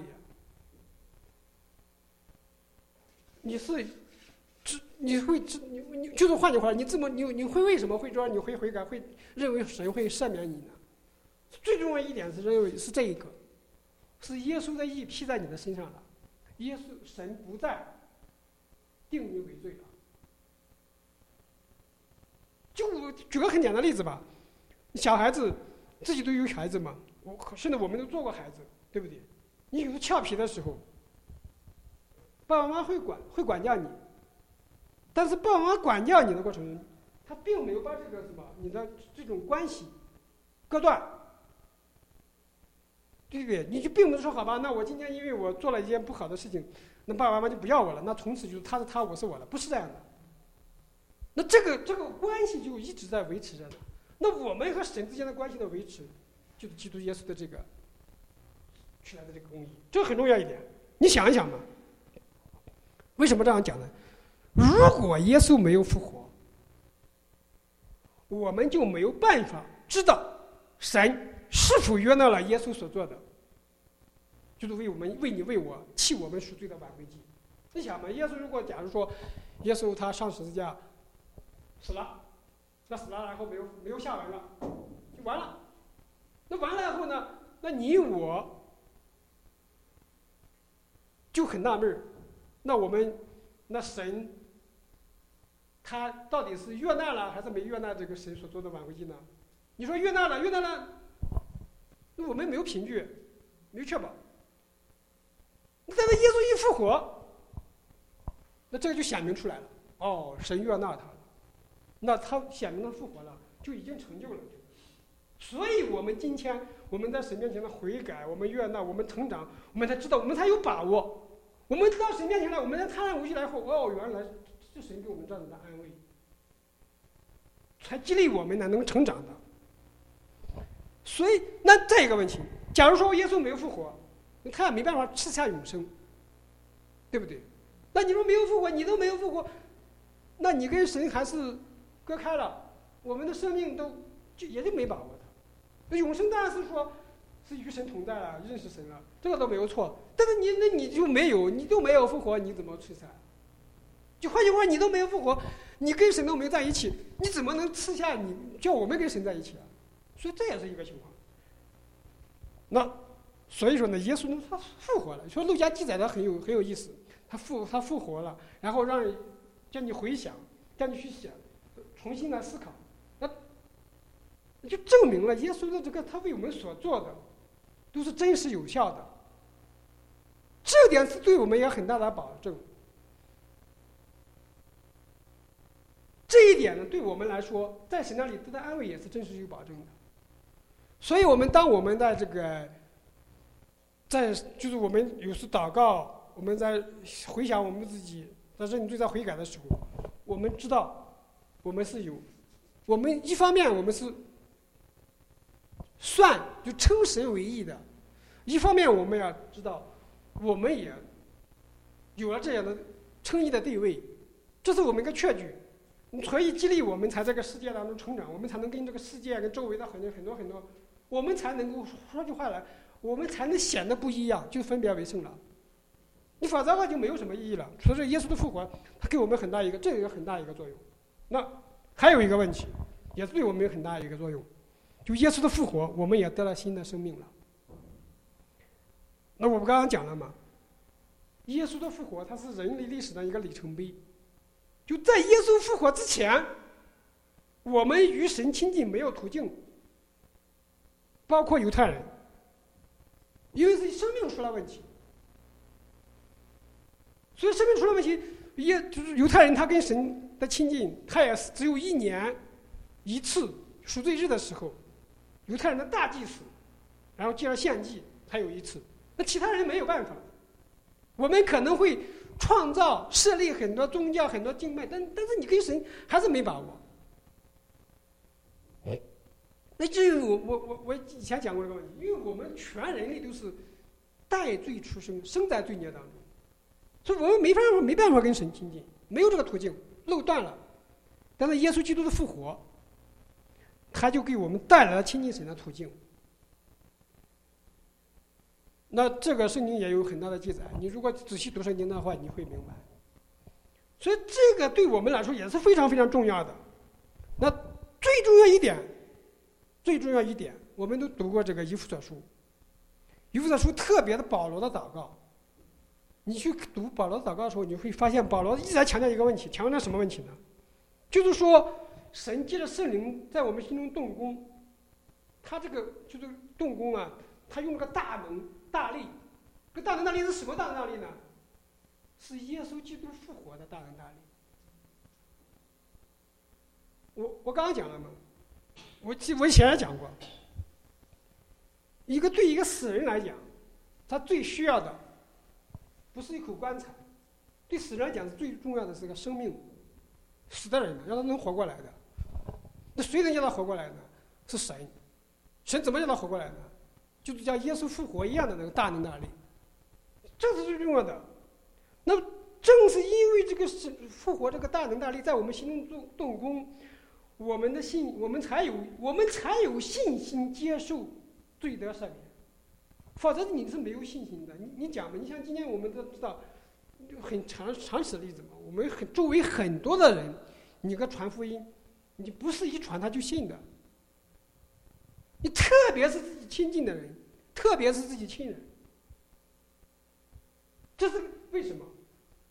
你就是换句话，你会为什么会说你会悔改，会认为神会赦免你呢？最重要一点是认为是这一个，是耶稣的义披在你的身上了，神不再定你为罪了。就举个很简单的例子吧，小孩子自己都有孩子嘛，现在我们都做过孩子，对不对？你有时俏皮的时候，爸爸妈妈会管教你，但是爸爸妈妈管教你的过程中，他并没有把这个你的这种关系割断，对不对？你就并不是说好吧，那我今天因为我做了一件不好的事情，那爸爸妈妈就不要我了，那从此就是他是他，我是我了，不是这样的。那这个关系就一直在维持着的。那我们和神之间的关系的维持，就是基督耶稣的这个取来的这个公义，这很重要一点。你想一想嘛，为什么这样讲呢？如果耶稣没有复活，我们就没有办法知道神是否悦纳了耶稣所做的，就是为你为我弃我们赎罪的挽回祭。你想嘛，耶稣如果假如说耶稣他上十字架死了，然后没有下文了，就完了。那完了以后呢？那你我就很纳闷儿， 那神他到底是悦纳了还是没悦纳这个神所做的挽回祭呢？你说悦纳了，那我们没有凭据，没有确保。但是耶稣一复活，那这个就显明出来了。哦，神悦纳他了，那他显明他复活了，就已经成就了。所以我们今天我们在神面前的悔改，我们悦纳，我们成长，我们才知道，我们才有把握。我们到神面前来，我们在贪婪无惧来后，哦，原来是神给我们这样的安慰，才激励我们呢，能成长的。所以，那再一个问题，假如说耶稣没有复活，他也没办法赐下永生，对不对？那你说没有复活，你都没有复活，那你跟神还是隔开了，我们的生命也就没把握的。那永生当然是说，是与神同在了，认识神了，这个都没有错。但是你就没有复活，你怎么赐下？就换句话，你都没有复活，你跟神都没在一起，你怎么能赐下你叫我们跟神在一起啊？所以这也是一个情况。那所以说呢，耶稣呢他复活了。说路加记载的很有意思，他复活了，然后叫你回想，叫你去想，重新来思考，那就证明了耶稣的这个他为我们所做的都是真实有效的。这点是对我们也很大的保证。这一点呢，对我们来说，在神那里得到安慰也是真实有保证的。所以当我们在这个，就是我们有时祷告，我们在回想我们自己在认罪在悔改的时候，我们知道，我们一方面我们是就称神为义的，一方面我们要知道，我们也有了这样的称义的地位，这是我们一个确据。所以激励我们才在这个世界当中成长，我们才能跟这个世界跟周围的很多，我们才能够说句话来，我们才能显得不一样，就分别为圣了。你否则的话就没有什么意义了。所以说耶稣的复活，他给我们这有一个很大一个作用。那还有一个问题，也是对我们有很大一个作用，就耶稣的复活，我们也得了新的生命了。那我们刚刚讲了嘛，耶稣的复活，它是人类历史的一个里程碑。就在耶稣复活之前，我们与神亲近没有途径，包括犹太人，因为是生命出了问题，所以生命出了问题，就是犹太人他跟神的亲近，他也是只有1年1次赎罪日的时候，犹太人的大祭司，然后接着献祭才有1次，那其他人没有办法。我们可能会设立很多宗教很多经脉，但是你跟神还是没把握。那至于我以前讲过这个问题，因为我们全人类都是带罪出生，生在罪孽当中，所以我们没办法跟神亲近，没有这个途径，漏断了。但是耶稣基督的复活，他就给我们带来了亲近神的途径。那这个圣经也有很大的记载，你如果仔细读圣经的话，你会明白。所以这个对我们来说也是非常非常重要的。那最重要一点，我们都读过这个以弗所书，以弗所书特别的保罗的祷告。你去读保罗的祷告的时候，你会发现保罗一直在强调一个问题，强调什么问题呢？就是说神借着圣灵在我们心中动工，他这个就是动工啊，他用了个大能大力，这大能大力是什么大能大力呢？是耶稣基督复活的大能大力。我刚刚讲了嘛，我以前也讲过，对一个死人来讲，他最需要的不是一口棺材，对死人来讲最重要的是个生命，死的人让他能活过来的。那谁能叫他活过来呢？是神。神怎么叫他活过来呢？就是像耶稣复活一样的那个大能大力，这是最重要的。那正是因为这个复活这个大能大力在我们心中动工，我们才有信心接受罪得赦免，否则你是没有信心的。你讲吧，你像今天我们都知道很常识的例子嘛，我们周围很多的人，你个传福音，你不是一传他就信的。你特别是自己亲近的人，特别是自己亲人，这是为什么？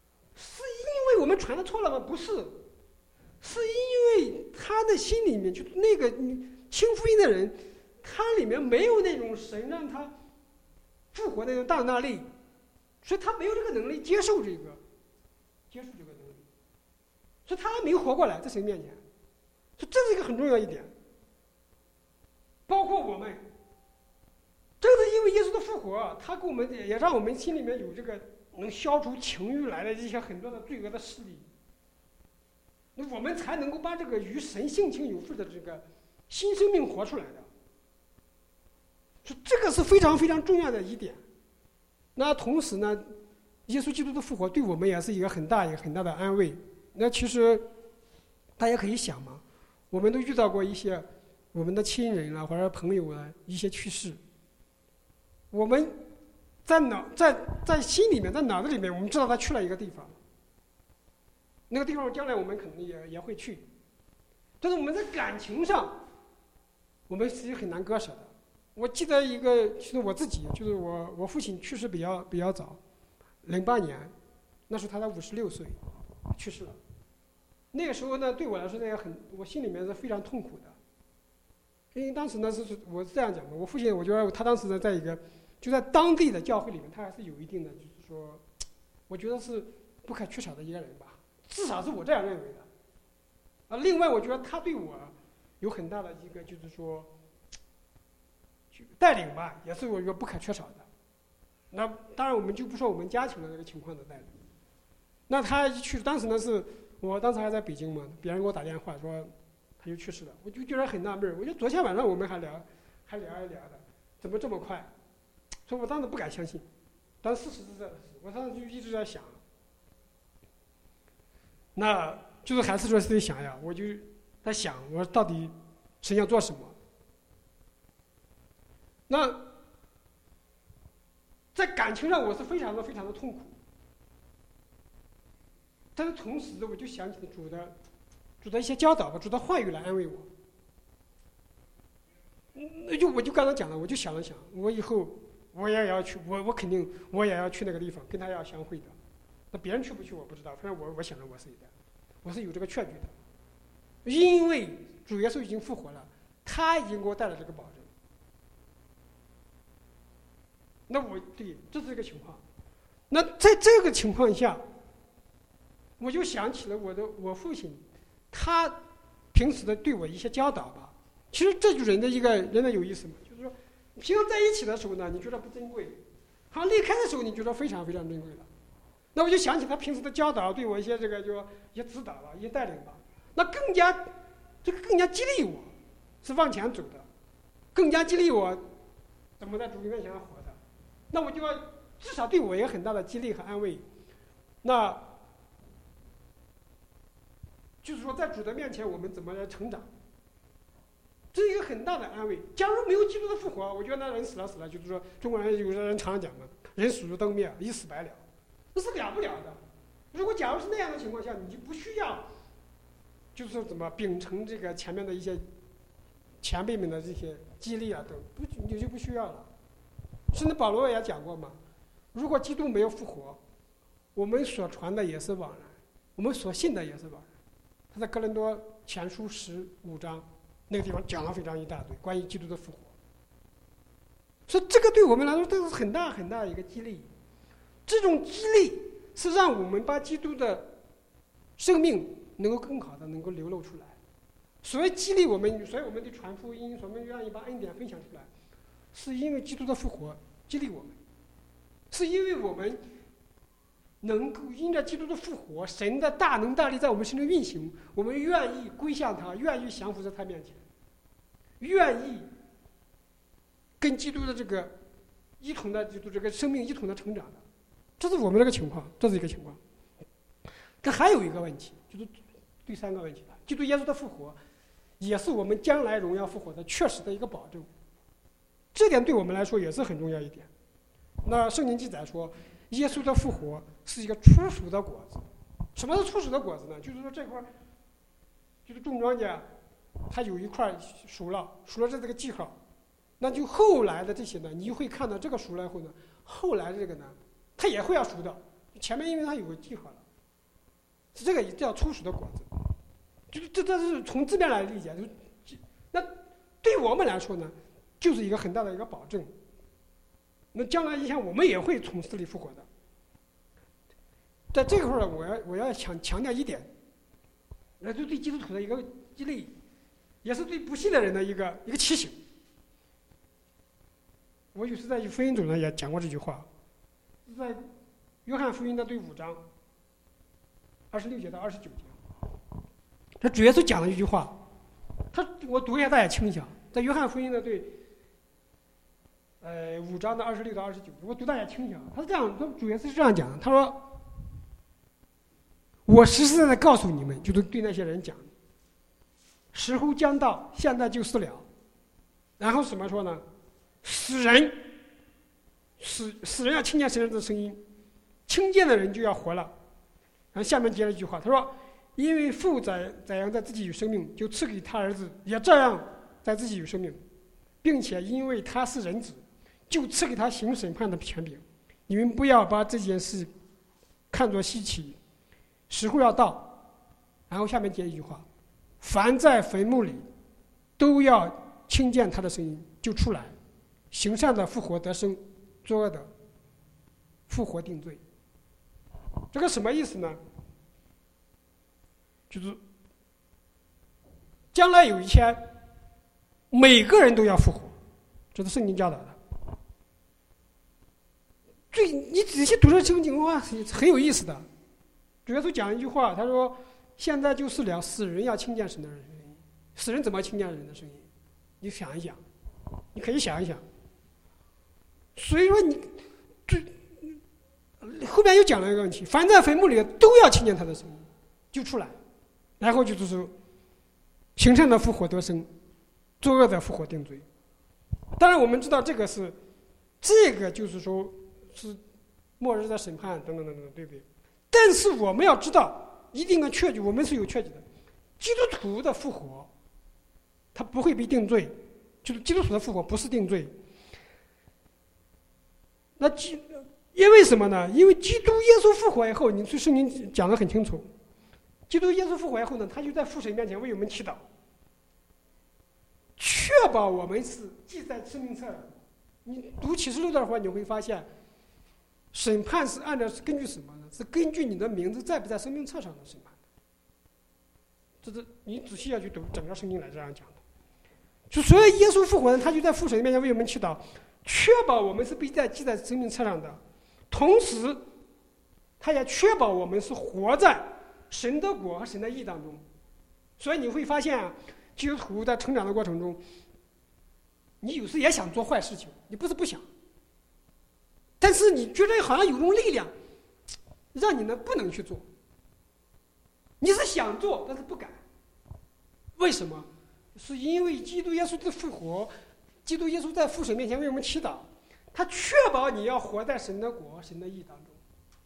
是因为我们传的错了吗？不是，是因为他的心里面就那个听福音的人，他里面没有那种神让他复活的那种大能力，所以他没有这个能力接受这个能力，所以他还没有活过来在神面前，所以这是一个很重要一点。包括我们，正是因为耶稣的复活，他给我们也让我们心里面有这个能消除情欲来的这些很多的罪恶的势力，那我们才能够把这个与神性情有份的这个新生命活出来的。所以这个是非常非常重要的一点。那同时呢，耶稣基督的复活对我们也是一个很大的安慰。那其实大家可以想嘛，我们都遇到过一些我们的亲人啊或者朋友啊一些去世，我们在心里面在脑子里面我们知道他去了一个地方，那个地方将来我们可能也会去，但是我们在感情上我们其实很难割舍的。我记得一个，其实我自己就是我父亲去世比较早，08年，那时候他才56岁去世了。那个时候呢，对我来说我心里面是非常痛苦的，因为当时呢我是这样讲的，我父亲我觉得他当时呢就在当地的教会里面，他还是有一定的就是说，我觉得是不可缺少的一个人吧，至少是我这样认为的。另外我觉得他对我有很大的一个就是说带领吧，也是我觉得不可缺少的。那当然我们就不说我们家庭的这个情况的带领。那他一去，当时呢我当时还在北京嘛，别人给我打电话说他就去世了，我就觉得很纳闷。我觉得昨天晚上我们还聊一聊的，怎么这么快？所以我当时不敢相信，但事实是这样的，我当时就一直在想，那就是还是说自己想呀，我就在想，我说到底神要做什么？那在感情上我是非常的痛苦，但是同时我就想起了主的一些教导吧，主的话语来安慰我。我就刚才讲了，我就想了想，我以后我也要去，我肯定我也要去那个地方，跟他要相会的。那别人去不去我不知道，反正我想着我是有这个确据的，因为主耶稣已经复活了，他已经给我带来这个保证。那这是一个情况。那在这个情况下，我就想起了我父亲，他平时的对我一些教导吧。其实这就是人的有意思嘛，就是说，平常在一起的时候呢，你觉得不珍贵；好像离开的时候，你觉得非常非常珍贵了。那我就想起他平时的教导，对我一些一些指导吧，一些带领吧，那更加激励我，是往前走的，更加激励我怎么在主面前活的。那我就要至少对我有很大的激励和安慰。那就是说，在主的面前，我们怎么来成长？这是一个很大的安慰。假如没有基督的复活，我觉得那人死了，就是说中国人有的人常常讲嘛，人死如灯灭，一死百了，那是了不了的。如果假如是那样的情况下，你就不需要，就是说怎么秉承这个前面的一些前辈们的这些激励啊等，你就不需要了。甚至保罗也讲过嘛，如果基督没有复活，我们所传的也是枉然，我们所信的也是枉然。他在哥林多前书15章那个地方讲了非常一大堆关于基督的复活，所以这个对我们来说都是很大很大的一个激励。这种激励是让我们把基督的生命能够更好的能够流露出来。所谓激励我们，所以我们的传福音，所以我们愿意把恩典分享出来，是因为基督的复活激励我们，是因为我们能够因着基督的复活，神的大能大力在我们身上运行，我们愿意归向他，愿意降服在他面前，愿意跟基督的这个一同的这个生命一同的成长的，这是我们这个情况，这是一个情况。但还有一个问题，就是第三个问题了，基督耶稣的复活也是我们将来荣耀复活的确实的一个保证，这点对我们来说也是很重要一点。那圣经记载说，耶稣的复活是一个初熟的果子。什么是初熟的果子呢？就是说这块就是种庄稼，它有一块熟了这个记号，那就后来的这些呢，你会看到这个熟了后呢，后来的这个呢，它也会要熟的。前面因为它有个记号了， 是这个叫初熟的果子。这是从字面来理解，那对我们来说呢，就是一个很大的一个保证。那将来你想，我们也会从死里复活的。在这个块儿，我要强调一点，那就对基督徒的一个激励，也是对不信的人的一个提醒。我有时在福音组呢也讲过这句话，在约翰福音的第5章26节到29节，他主要是讲了一句话，我读一下大家听一下，在约翰福音的5章的26到29节，我读大家听一下。他是这样，他主要是这样讲的，他说：“我实实在在告诉你们，就是对那些人讲，时候将到，现在就是了。”然后怎么说呢？死人要听见神的声音，听见的人就要活了。然后下面接了一句话，他说：“因为父怎样在自己有生命，就赐给他儿子也这样在自己有生命，并且因为他是人子，就赐给他行审判的权柄。你们不要把这件事看作稀奇，时候要到。”然后下面接一句话：“凡在坟墓里，都要听见他的声音，就出来。行善的复活得生，作恶的复活定罪。”这个什么意思呢？就是将来有一天，每个人都要复活，这是圣经教导的。你仔细读这圣经的话，很有意思的。主要是讲一句话，他说：“现在就是了，死人要听见神的声音。死人怎么听见人的声音？你想一想，你可以想一想。所以说后面又讲了一个问题：凡在坟墓里都要听见他的声音，就出来。然后就是行善的复活得生，作恶的复活定罪。当然我们知道这个就是说是末日的审判等等等等，对不对？但是我们要知道一定要确据，我们是有确据的。基督徒的复活，他不会被定罪，就是基督徒的复活不是定罪。那因为什么呢？因为基督耶稣复活以后，你圣经讲得很清楚，基督耶稣复活以后呢，他就在父神面前为我们祈祷，确保我们是记在生命册上。你读启示录的话，你会发现，审判是根据什么呢？是根据你的名字在不在生命册上的审判。这是你仔细要去读整个圣经来这样讲的。就所以耶稣复活呢，他就在父神面前为我们祈祷，确保我们是被记在生命册上的，同时他也确保我们是活在神的国和神的义当中。所以你会发现啊，基督徒在成长的过程中，你有时也想做坏事情，你不是不想，但是你觉得好像有种力量让你呢不能去做。你是想做，但是不敢。为什么？是因为基督耶稣的复活，基督耶稣在父神面前为我们祈祷，他确保你要活在神的国、神的义当中。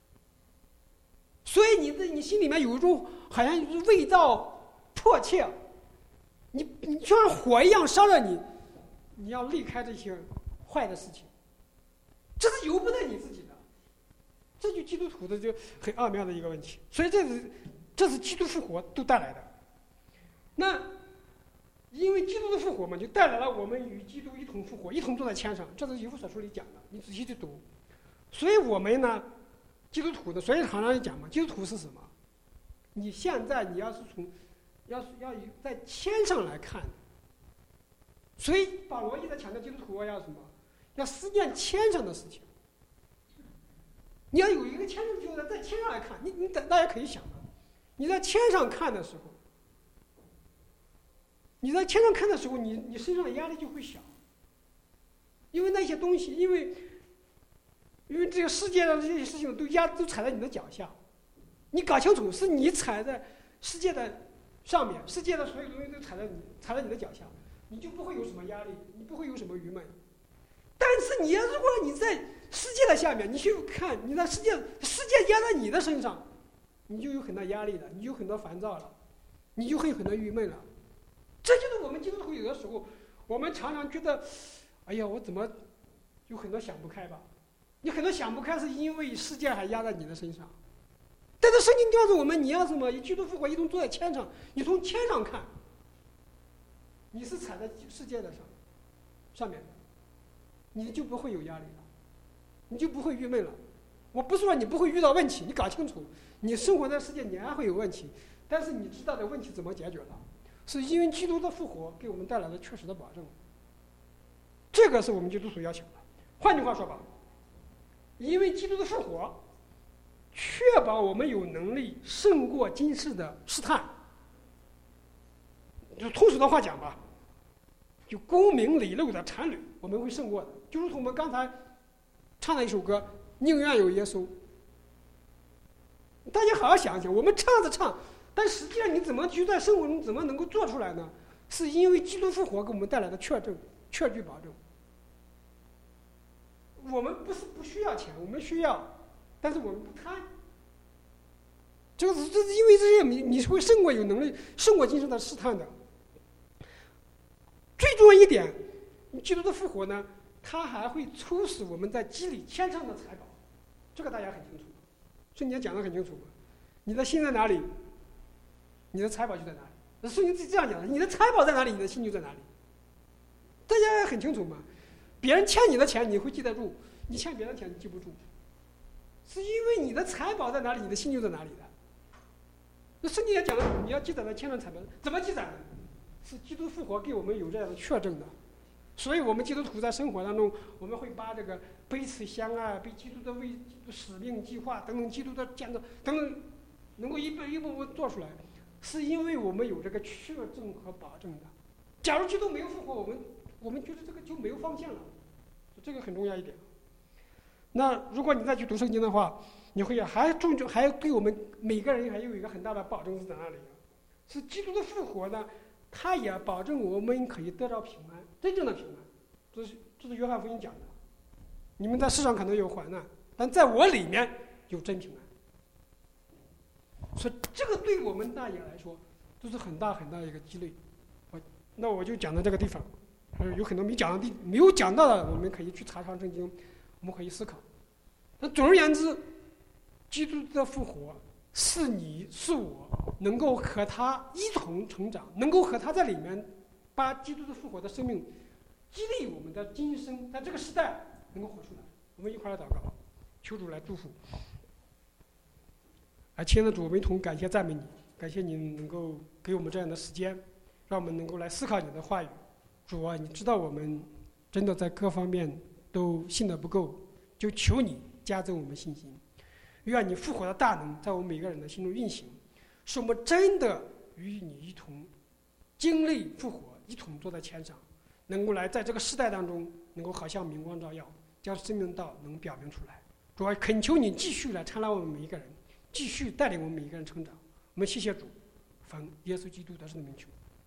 所以你心里面有一种好像味道迫切，你就像火一样烧着你，你要离开这些坏的事情，这是由不得你自己的。这就基督徒的就很奥妙的一个问题。所以这是基督复活都带来的。那因为基督的复活嘛，就带来了我们与基督一同复活，一同坐在天上。这是以弗所书里讲的，你仔细去读。所以我们呢，基督徒的，所以常常讲嘛，基督徒是什么？你现在你要是要在天上来看，所以保罗一直强调基督徒要什么？要思念天上的事情。你要有一个天上，就是在天上来看。大家可以想啊，你在天上看的时候，你身上的压力就会小，因为那些东西，因为这个世界上这些事情都踩在你的脚下，你搞清楚是你踩在世界的上面，世界的所有东西都踩在你的脚下，你就不会有什么压力，你不会有什么郁闷。但是如果你在世界的下面，你去看你的世界压在你的身上，你就有很多压力了，你就有很多烦躁了，你就会很多郁闷了。这就是我们基督徒有的时候，我们常常觉得，哎呀，我怎么有很多想不开吧？你很多想不开，是因为世界还压在你的身上。 但是圣经告诉我们，你要什么？与基督复活，一同坐在天上。你从天上看，你是踩在世界的上面的，你就不会有压力了，你就不会郁闷了。我不是说你不会遇到问题，你搞清楚，你生活在世界，你还会有问题，但是你知道的问题怎么解决了，是因为基督的复活给我们带来的确实的保证。这个是我们基督徒要求的。换句话说吧，因为基督的复活，确保我们有能力胜过今世的试探。就通俗的话讲吧，就功名利禄的缠累，我们会胜过的。就如同我们刚才唱的一首歌，宁愿有耶稣。大家好好想一想，我们唱是唱，但实际上你怎么去在生活中怎么能够做出来呢？是因为基督复活给我们带来的确据保证。我们不是不需要钱，我们需要，但是我们不贪。这是因为这些你会胜过有能力胜过今生的试探的。最重要一点，基督的复活呢，它还会促使我们在积累天上的财宝，这个大家很清楚。圣经讲得很清楚嘛，你的心在哪里，你的财宝就在哪里。那圣经是这样讲的，你的财宝在哪里，你的心就在哪里。大家很清楚嘛，别人欠你的钱你会记得住，你欠别人的钱你记不住，是因为你的财宝在哪里，你的心就在哪里的。那圣经也讲了，你要记载在天上财宝，怎么记载呢？是基督复活给我们有这样的确证的。所以我们基督徒在生活当中，我们会把这个背此相爱、被基督的使命计划等等，基督的见证等等，能够一步步做出来，是因为我们有这个确证和保证的。假如基督没有复活，我们觉得这个就没有方向了，这个很重要一点。那如果你再去读圣经的话，你会还对我们每个人还有一个很大的保证是在哪里？是基督的复活呢？他也保证我们可以得到平安，真正的平安。这是约翰福音讲的。你们在世上可能有患难，但在我里面有真平安。所以这个对我们大爷来说，都是很大很大的一个积累。那我就讲到这个地方，有很多没有讲到的，我们可以去查查圣经，我们可以思考。那总而言之，基督的复活是你是我能够和他一同成长，能够和他在里面把基督的复活的生命激励我们的今生，在这个时代能够活出来。我们一块来祷告，求主来祝福。亲爱的主，我们一同感谢赞美你，感谢你能够给我们这样的时间，让我们能够来思考你的话语。主啊，你知道我们真的在各方面都信得不够，就求你加增我们信心。愿你复活的大能在我们每个人的心中运行，使我们真的与你一同经历复活，一同坐在天上，能够来在这个时代当中，能够好像明光照耀，将生命道能表明出来。主要恳求你继续来参来我们每一个人，继续带领我们每一个人成长。我们谢谢主，奉耶稣基督的圣名求。